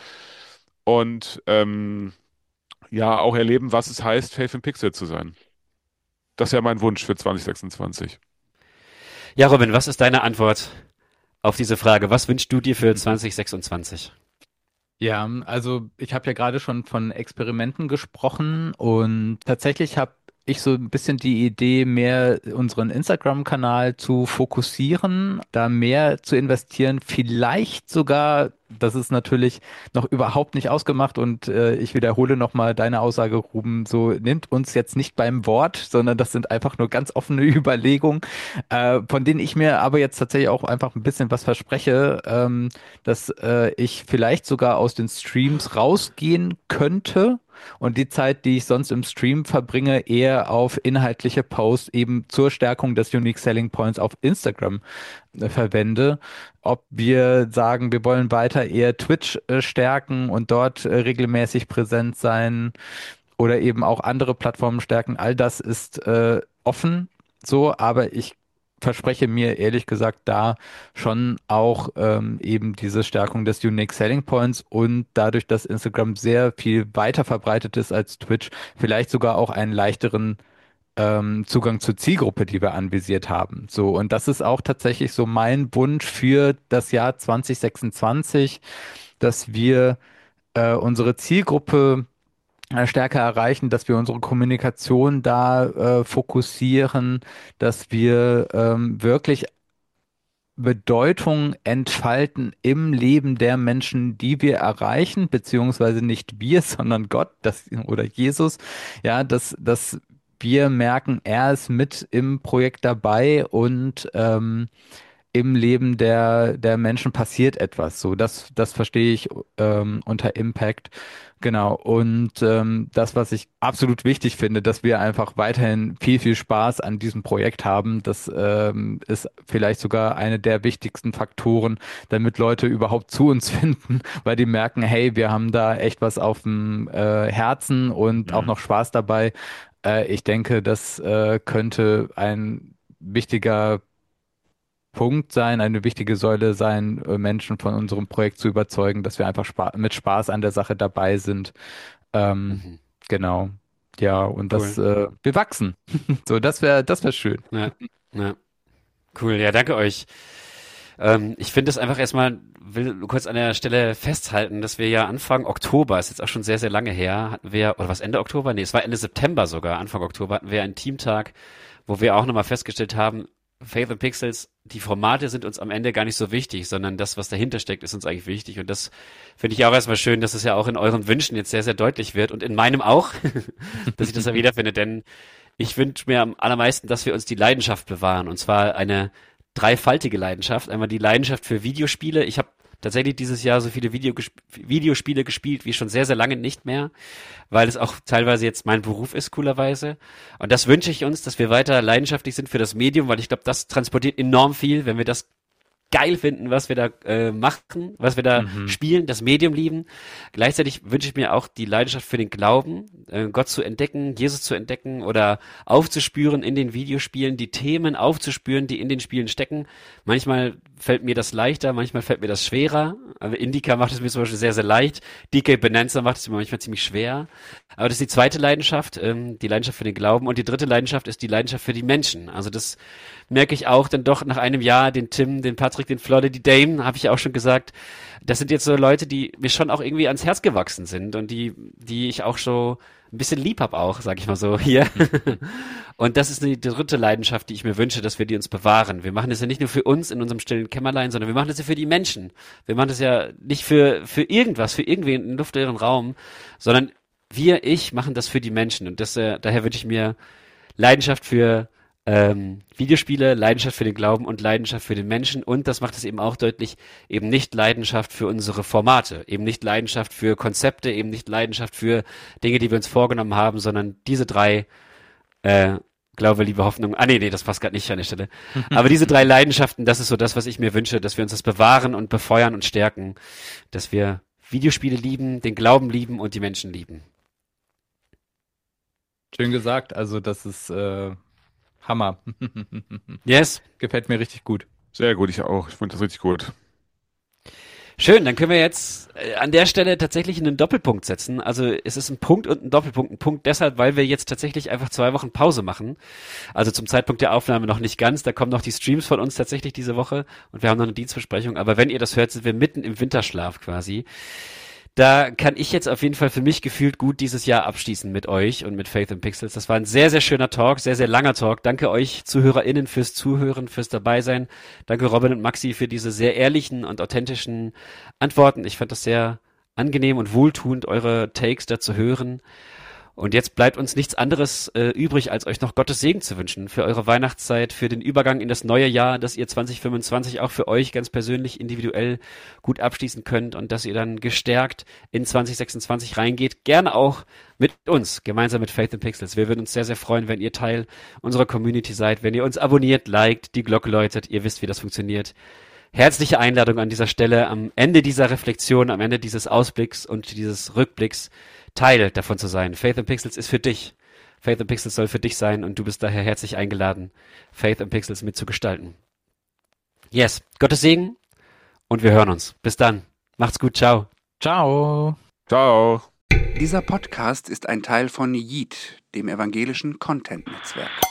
Und ähm, ja, auch erleben, was es heißt, Faith in Pixel zu sein. Das wäre mein Wunsch für zwanzig sechsundzwanzig. Ja, Robin, was ist deine Antwort auf diese Frage? Was wünschst du dir für zwanzig sechsundzwanzig? Ja, also ich habe ja gerade schon von Experimenten gesprochen und tatsächlich habe ich so ein bisschen die Idee, mehr unseren Instagram-Kanal zu fokussieren, da mehr zu investieren, vielleicht sogar das ist natürlich noch überhaupt nicht ausgemacht und äh, ich wiederhole nochmal deine Aussage, Ruben, so nimmt uns jetzt nicht beim Wort, sondern das sind einfach nur ganz offene Überlegungen, äh, von denen ich mir aber jetzt tatsächlich auch einfach ein bisschen was verspreche, ähm, dass äh, ich vielleicht sogar aus den Streams rausgehen könnte und die Zeit, die ich sonst im Stream verbringe, eher auf inhaltliche Posts eben zur Stärkung des Unique Selling Points auf Instagram äh, verwende. Ob wir sagen, wir wollen weiter eher Twitch äh, stärken und dort äh, regelmäßig präsent sein oder eben auch andere Plattformen stärken, all das ist äh, offen so, aber ich verspreche mir ehrlich gesagt da schon auch ähm, eben diese Stärkung des Unique Selling Points und dadurch, dass Instagram sehr viel weiter verbreitet ist als Twitch, vielleicht sogar auch einen leichteren ähm, Zugang zur Zielgruppe, die wir anvisiert haben. So, und das ist auch tatsächlich so mein Wunsch für das Jahr zwanzig sechsundzwanzig, dass wir äh, unsere Zielgruppe äh, stärker erreichen, dass wir unsere Kommunikation da äh, fokussieren, dass wir ähm, wirklich Bedeutung entfalten im Leben der Menschen, die wir erreichen, beziehungsweise nicht wir, sondern Gott, das, oder Jesus, ja, dass, dass wir merken, er ist mit im Projekt dabei und ähm, im Leben der, der Menschen passiert etwas. So, das, das verstehe ich ähm, unter Impact. Genau. Und ähm, das, was ich absolut wichtig finde, dass wir einfach weiterhin viel, viel Spaß an diesem Projekt haben. Das ähm, ist vielleicht sogar eine der wichtigsten Faktoren, damit Leute überhaupt zu uns finden, weil die merken, hey, wir haben da echt was auf dem äh, Herzen und auch Mhm. noch Spaß dabei. Äh, ich denke, das äh, könnte ein wichtiger Punkt sein, eine wichtige Säule sein, äh, Menschen von unserem Projekt zu überzeugen, dass wir einfach spa mit Spaß an der Sache dabei sind. Ähm, Mhm. genau. Ja, und das, Cool. äh, wir wachsen. So, das wäre, das wäre schön. Ja, ja. Cool. Ja, danke euch. Ähm, ich finde es einfach erstmal, will kurz an der Stelle festhalten, dass wir ja Anfang Oktober, ist jetzt auch schon sehr, sehr lange her, hatten wir, oder was, Ende Oktober? Nee, es war Ende September sogar, Anfang Oktober hatten wir einen Teamtag, wo wir auch nochmal festgestellt haben, Faith and Pixels, die Formate sind uns am Ende gar nicht so wichtig, sondern das, was dahinter steckt, ist uns eigentlich wichtig. Und das finde ich auch erstmal schön, dass es ja auch in euren Wünschen jetzt sehr, sehr deutlich wird und in meinem auch, dass ich das ja wiederfinde, denn ich wünsche mir am allermeisten, dass wir uns die Leidenschaft bewahren, und zwar eine dreifaltige Leidenschaft. Einmal die Leidenschaft für Videospiele. Ich habe tatsächlich dieses Jahr so viele Videogesp Videospiele gespielt wie schon sehr, sehr lange nicht mehr, weil es auch teilweise jetzt mein Beruf ist, coolerweise. Und das wünsche ich uns, dass wir weiter leidenschaftlich sind für das Medium, weil ich glaube, das transportiert enorm viel, wenn wir das geil finden, was wir da äh, machen, was wir da Mhm. spielen, das Medium lieben. Gleichzeitig wünsche ich mir auch die Leidenschaft für den Glauben, äh, Gott zu entdecken, Jesus zu entdecken oder aufzuspüren in den Videospielen, die Themen aufzuspüren, die in den Spielen stecken. Manchmal fällt mir das leichter, manchmal fällt mir das schwerer. Aber Indica macht es mir zum Beispiel sehr, sehr leicht. D K Bonanza macht es mir manchmal ziemlich schwer. Aber das ist die zweite Leidenschaft, ähm, die Leidenschaft für den Glauben. Und die dritte Leidenschaft ist die Leidenschaft für die Menschen. Also das merke ich auch dann doch nach einem Jahr, den Tim, den Patrick, den Flodde, die Dame, habe ich ja auch schon gesagt, das sind jetzt so Leute, die mir schon auch irgendwie ans Herz gewachsen sind und die, die ich auch so ein bisschen lieb hab auch, sag ich mal so hier. Und das ist die dritte Leidenschaft, die ich mir wünsche, dass wir die uns bewahren. Wir machen das ja nicht nur für uns in unserem stillen Kämmerlein, sondern wir machen das ja für die Menschen. Wir machen das ja nicht für, für irgendwas, für irgendwen in luftleeren Raum, sondern wir, ich, machen das für die Menschen. Und das, äh, daher wünsche ich mir Leidenschaft für ähm, Videospiele, Leidenschaft für den Glauben und Leidenschaft für den Menschen. Und das macht es eben auch deutlich, eben nicht Leidenschaft für unsere Formate, eben nicht Leidenschaft für Konzepte, eben nicht Leidenschaft für Dinge, die wir uns vorgenommen haben, sondern diese drei, äh, Glaube, Liebe, Hoffnung, ah nee, nee, das passt gerade nicht an der Stelle. Aber diese drei Leidenschaften, das ist so das, was ich mir wünsche, dass wir uns das bewahren und befeuern und stärken, dass wir Videospiele lieben, den Glauben lieben und die Menschen lieben. Schön gesagt. Also, das ist äh, Hammer. Yes. Gefällt mir richtig gut. Sehr gut, ich auch. Ich finde das richtig gut. Schön, dann können wir jetzt äh, an der Stelle tatsächlich einen Doppelpunkt setzen. Also es ist ein Punkt und ein Doppelpunkt. Ein Punkt deshalb, weil wir jetzt tatsächlich einfach zwei Wochen Pause machen. Also zum Zeitpunkt der Aufnahme noch nicht ganz. Da kommen noch die Streams von uns tatsächlich diese Woche und wir haben noch eine Dienstbesprechung. Aber wenn ihr das hört, sind wir mitten im Winterschlaf quasi. Da kann ich jetzt auf jeden Fall für mich gefühlt gut dieses Jahr abschließen mit euch und mit Faith in Pixels. Das war ein sehr, sehr schöner Talk, sehr, sehr langer Talk. Danke euch ZuhörerInnen fürs Zuhören, fürs Dabeisein. Danke Robin und Maxi für diese sehr ehrlichen und authentischen Antworten. Ich fand das sehr angenehm und wohltuend, eure Takes da zu hören. Und jetzt bleibt uns nichts anderes äh, übrig, als euch noch Gottes Segen zu wünschen für eure Weihnachtszeit, für den Übergang in das neue Jahr, dass ihr zwanzig fünfundzwanzig auch für euch ganz persönlich, individuell gut abschließen könnt und dass ihr dann gestärkt in zwanzig sechsundzwanzig reingeht. Gerne auch mit uns, gemeinsam mit Faith in Pixels. Wir würden uns sehr, sehr freuen, wenn ihr Teil unserer Community seid, wenn ihr uns abonniert, liked, die Glocke läutet. Ihr wisst, wie das funktioniert. Herzliche Einladung an dieser Stelle, am Ende dieser Reflexion, am Ende dieses Ausblicks und dieses Rückblicks Teil davon zu sein. Faith in Pixels ist für dich. Faith in Pixels soll für dich sein und du bist daher herzlich eingeladen, Faith in Pixels mitzugestalten. Yes, Gottes Segen und wir hören uns. Bis dann. Macht's gut. Ciao. Ciao. Ciao. Dieser Podcast ist ein Teil von Yeet, dem evangelischen Content-Netzwerk.